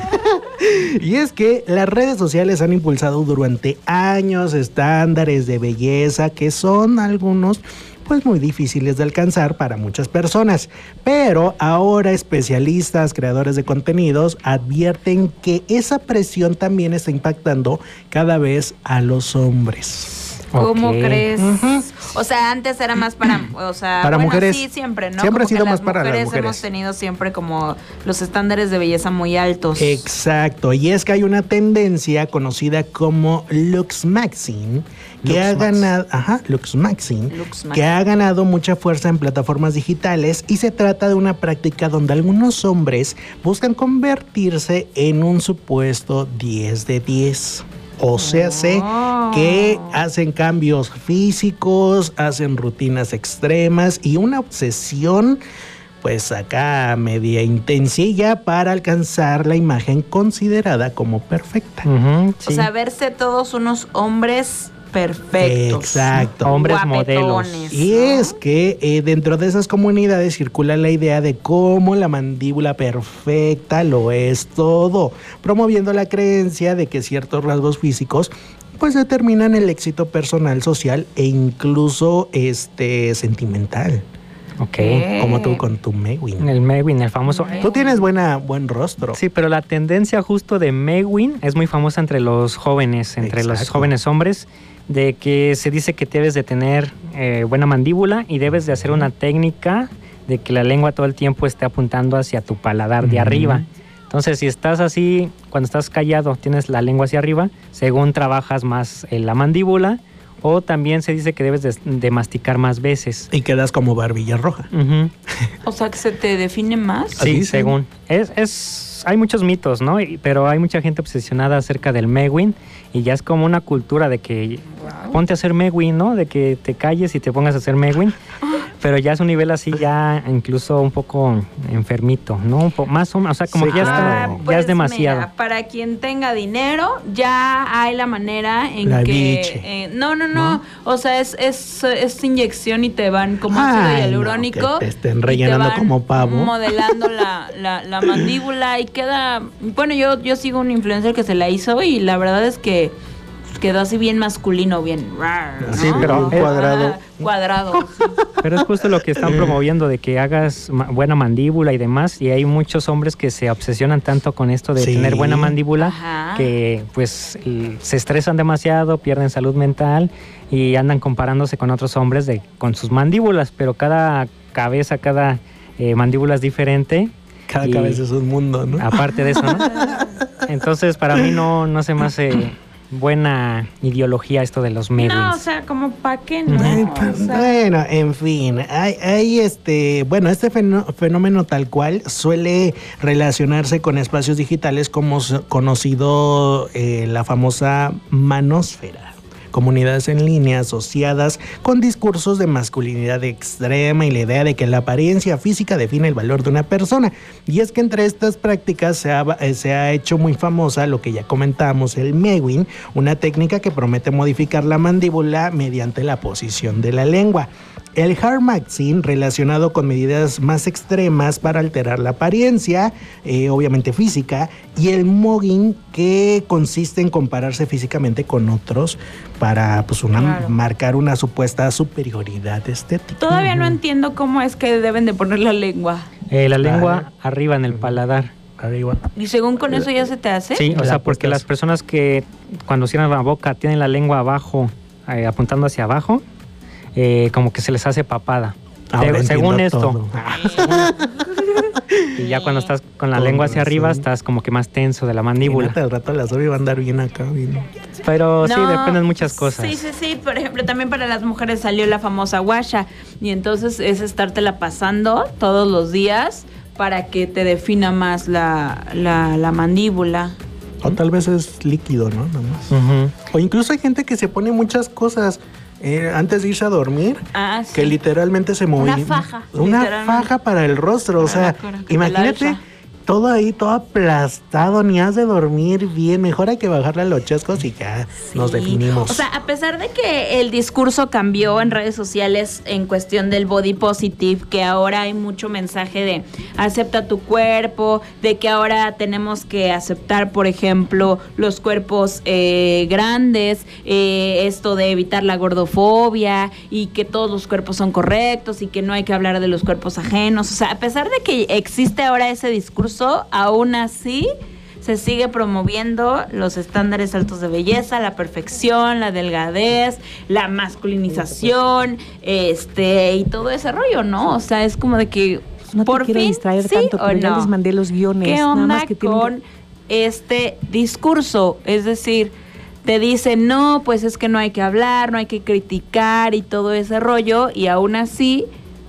Y es que las redes sociales han impulsado durante años estándares de belleza que son algunos pues muy difíciles de alcanzar para muchas personas. Pero ahora especialistas, creadores de contenidos advierten que esa presión también está impactando cada vez a los hombres. ¿Cómo Ok. crees? Ujú. O sea, antes era más para, o sea, Para bueno, mujeres. sí, siempre, ¿no? Siempre Como ha sido que más para las mujeres mujeres. hemos tenido siempre como los estándares de belleza muy altos. Exacto, y es que hay una tendencia conocida como Lux Maxine que Lux ha Max. ganado, ajá, Lux Maxine, Lux que Maxine. ha ganado mucha fuerza en plataformas digitales y se trata de una práctica donde algunos hombres buscan convertirse en un supuesto diez de diez. O sea, sé Oh. que hacen cambios físicos, hacen rutinas extremas y una obsesión pues acá media intensilla para alcanzar la imagen considerada como perfecta. Ujú, O sí. sea, verse todos unos hombres perfectos. Exacto. Hombres Guapetones, modelos. Y es que eh, dentro de esas comunidades circula la idea de cómo la mandíbula perfecta lo es todo, promoviendo la creencia de que ciertos rasgos físicos pues determinan el éxito personal, social e incluso este sentimental. Ok. Como tú con tu Mewin. El Mewin, el famoso. Tú tienes buena, buen rostro. Sí, pero la tendencia justo de Mewin es muy famosa entre los jóvenes, entre los Exacto. jóvenes hombres, de que se dice que debes de tener eh, buena mandíbula y debes de hacer una técnica de que la lengua todo el tiempo esté apuntando hacia tu paladar de Ujú. arriba. Entonces, si estás así, cuando estás callado, tienes la lengua hacia arriba, según trabajas más en la mandíbula, o también se dice que debes de, de masticar más veces. Y quedas como barbilla roja. Ujú. O sea, que se te define más. Sí, dicen. según. Es, es, hay muchos mitos, ¿no? Y- pero hay mucha gente obsesionada acerca del Mewin y ya es como una cultura de que ponte a hacer Mewin, ¿no? De que te calles y te pongas a hacer Mewin. Pero ya es un nivel así ya incluso un poco enfermito, ¿no? Un po- más o menos, o sea, como Sí, que ya, claro. está, Ah, ya pues es demasiado. mira, para quien tenga dinero, ya hay la manera en La que... biche. eh, no, no, no, O sea, es, es, es inyección y te van como Ay, ácido no, hialurónico. que te estén y te rellenando van como pavo. modelando la, la, la mandíbula y queda... Bueno, yo, yo sigo un influencer que se la hizo y la verdad es que quedó así bien masculino, bien... ¿no? Sí, pero- Cuadrado. Ah, cuadrado. sí. Pero es justo lo que están promoviendo, de que hagas ma- buena mandíbula y demás. Y hay muchos hombres que se obsesionan tanto con esto de Sí. tener buena mandíbula, Ajá. que pues l- se estresan demasiado, pierden salud mental y andan comparándose con otros hombres de, con sus mandíbulas. Pero cada cabeza, cada eh, mandíbula es diferente. Cada Y cabeza es un mundo, ¿no? Aparte de eso, ¿no? Entonces, para mí no, no se me hace buena ideología esto de los Mewins. No, o sea, como para qué no. Ay, O pues, sea, bueno, en fin, hay, hay este, bueno, este fenó- fenómeno tal cual suele relacionarse con espacios digitales como s- conocido eh, la famosa manósfera. Comunidades en línea asociadas con discursos de masculinidad extrema y la idea de que la apariencia física define el valor de una persona. Y es que entre estas prácticas se ha, eh, se ha hecho muy famosa lo que ya comentamos, el Mewin, una técnica que promete modificar la mandíbula mediante la posición de la lengua. El Hard Maxine, relacionado con medidas más extremas para alterar la apariencia, eh, obviamente física, y el Mogging, que consiste en compararse físicamente con otros para pues, una, Claro. marcar una supuesta superioridad estética. Todavía no entiendo cómo es que deben de poner la lengua. Eh, la lengua arriba en el paladar. Arriba. Y según con eso ya se te hace. Sí, o La sea, porque apuestas. las personas que cuando cierran la boca tienen la lengua abajo, eh, apuntando hacia abajo, eh, como que se les hace papada. Ahora Se- según esto. todo. Y ya cuando estás con la con lengua hacia razón. arriba, estás como que más tenso de la mandíbula. Imagínate, al rato la Sobi va a andar bien acá. Bien. Pero no, sí, dependen muchas Sí, cosas. sí, sí. Por ejemplo, también para las mujeres salió la famosa guasha. Y entonces es estártela pasando todos los días para que te defina más la, la, la mandíbula. O tal vez es líquido, ¿no? Nada más. Uh-huh. O incluso hay gente que se pone muchas cosas eh, antes de irse a dormir. Ah, sí. Que literalmente se mueve. Una faja. Una faja para el rostro. O sea, imagínate todo ahí, todo aplastado, ni has de dormir bien. Mejor hay que bajarle a los chescos y ya sí. nos definimos. O sea, a pesar de que el discurso cambió en redes sociales en cuestión del body positive, que ahora hay mucho mensaje de acepta tu cuerpo, de que ahora tenemos que aceptar, por ejemplo, los cuerpos eh, grandes, eh, esto de evitar la gordofobia y que todos los cuerpos son correctos y que no hay que hablar de los cuerpos ajenos. O sea, a pesar de que existe ahora ese discurso, aún así se sigue promoviendo los estándares altos de belleza, la perfección, la delgadez, la masculinización, este y todo ese rollo, ¿no? O sea, es como de que no por te quiero fin, distraer ¿sí tanto, pero o ya no? les mandé los guiones. ¿Qué nada onda más que con que... este discurso? Es decir, te dicen, no, pues es que no hay que hablar, no hay que criticar y todo ese rollo, y aún así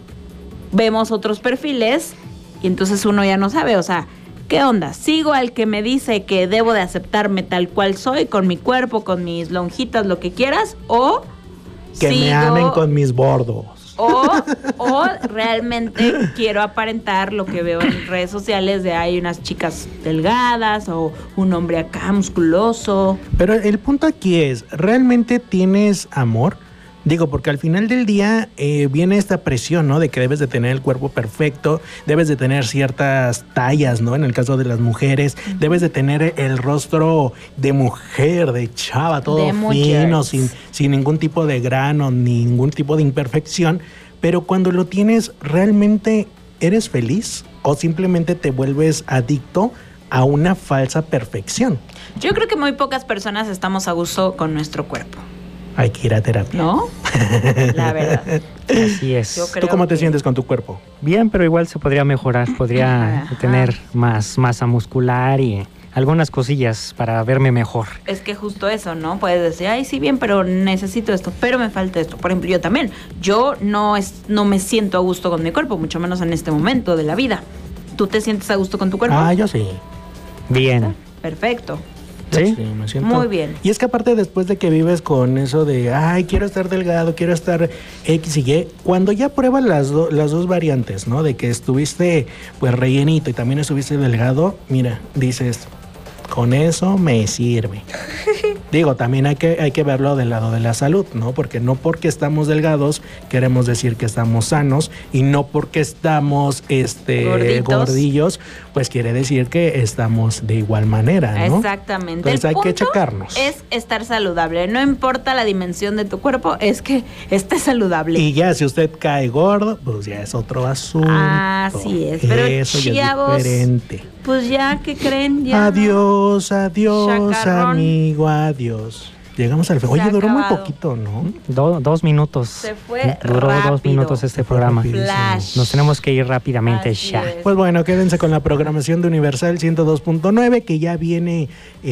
vemos otros perfiles y entonces uno ya no sabe, o sea, ¿qué onda? ¿Sigo al que me dice que debo de aceptarme tal cual soy, con mi cuerpo, con mis lonjitas, lo que quieras? ¿O que sigo, me amen con mis bordos? O, o realmente quiero aparentar lo que veo en redes sociales de hay unas chicas delgadas o un hombre acá musculoso. Pero el punto aquí es, ¿realmente tienes amor? Digo, porque al final del día eh, viene esta presión, ¿no? De que debes de tener el cuerpo perfecto, debes de tener ciertas tallas, ¿no? En el caso de las mujeres, uh-huh. debes de tener el rostro de mujer, de chava, todo de fino, sin, sin ningún tipo de grano, ningún tipo de imperfección. Pero cuando lo tienes, ¿realmente eres feliz? ¿O simplemente te vuelves adicto a una falsa perfección? Yo creo que muy pocas personas estamos a gusto con nuestro cuerpo. Hay que ir a terapia. ¿No? La verdad. Así es. ¿Tú cómo te que... sientes con tu cuerpo? Bien, pero igual se podría mejorar. Podría Ajá. tener más masa muscular y algunas cosillas para verme mejor. Es que justo eso, ¿no? Puedes decir, ay, sí, bien, pero necesito esto, pero me falta esto. Por ejemplo, yo también. Yo no, es, no me siento a gusto con mi cuerpo, mucho menos en este momento de la vida. ¿Tú te sientes a gusto con tu cuerpo? Ah, yo sí. Bien. Perfecto. ¿Sí? Sí, me siento. Muy bien. Y es que aparte después de que vives con eso de, ay, quiero estar delgado, quiero estar X y Y, cuando ya pruebas las, do, las dos variantes, ¿no? De que estuviste pues rellenito y también estuviste delgado, mira, dices, con eso me sirve. Digo, también hay que, hay que verlo del lado de la salud, ¿no? Porque no porque estamos delgados queremos decir que estamos sanos y no porque estamos este, gordillos, pues quiere decir que estamos de igual manera, ¿no? Exactamente. Entonces El hay punto que checarnos. Es estar saludable. No importa la dimensión de tu cuerpo, es que esté saludable. Y ya si usted cae gordo, pues ya es otro asunto. Así es. Pero eso chavos, ya es diferente. Pues ya, ¿qué creen? Ya adiós, adiós, Chacarrón. amigo, adiós. Llegamos al fin. Oye, duró muy poquito, ¿no? Do, dos minutos. Se fue Duró rápido. dos minutos este programa. Flash. Nos tenemos que ir rápidamente Así ya. es. Pues bueno, quédense con la programación de Universal ciento dos punto nueve, que ya viene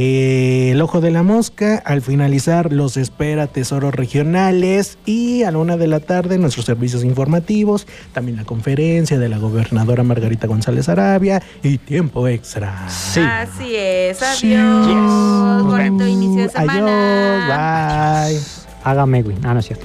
eh, el ojo de la mosca. Al finalizar los espera tesoros regionales y a la una de la tarde nuestros servicios informativos, también la conferencia de la gobernadora Margarita González Arabia y tiempo extra. Sí. Así es. Adiós. Sí. Yes. Bonito inicio de semana. Adiós. Bye. Hágame, güey. Ah, no es cierto.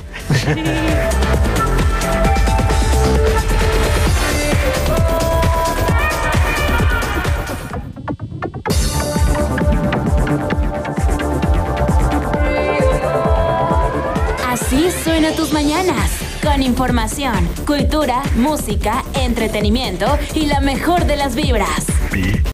Así suena tus mañanas, con información, cultura, música, entretenimiento y la mejor de las vibras.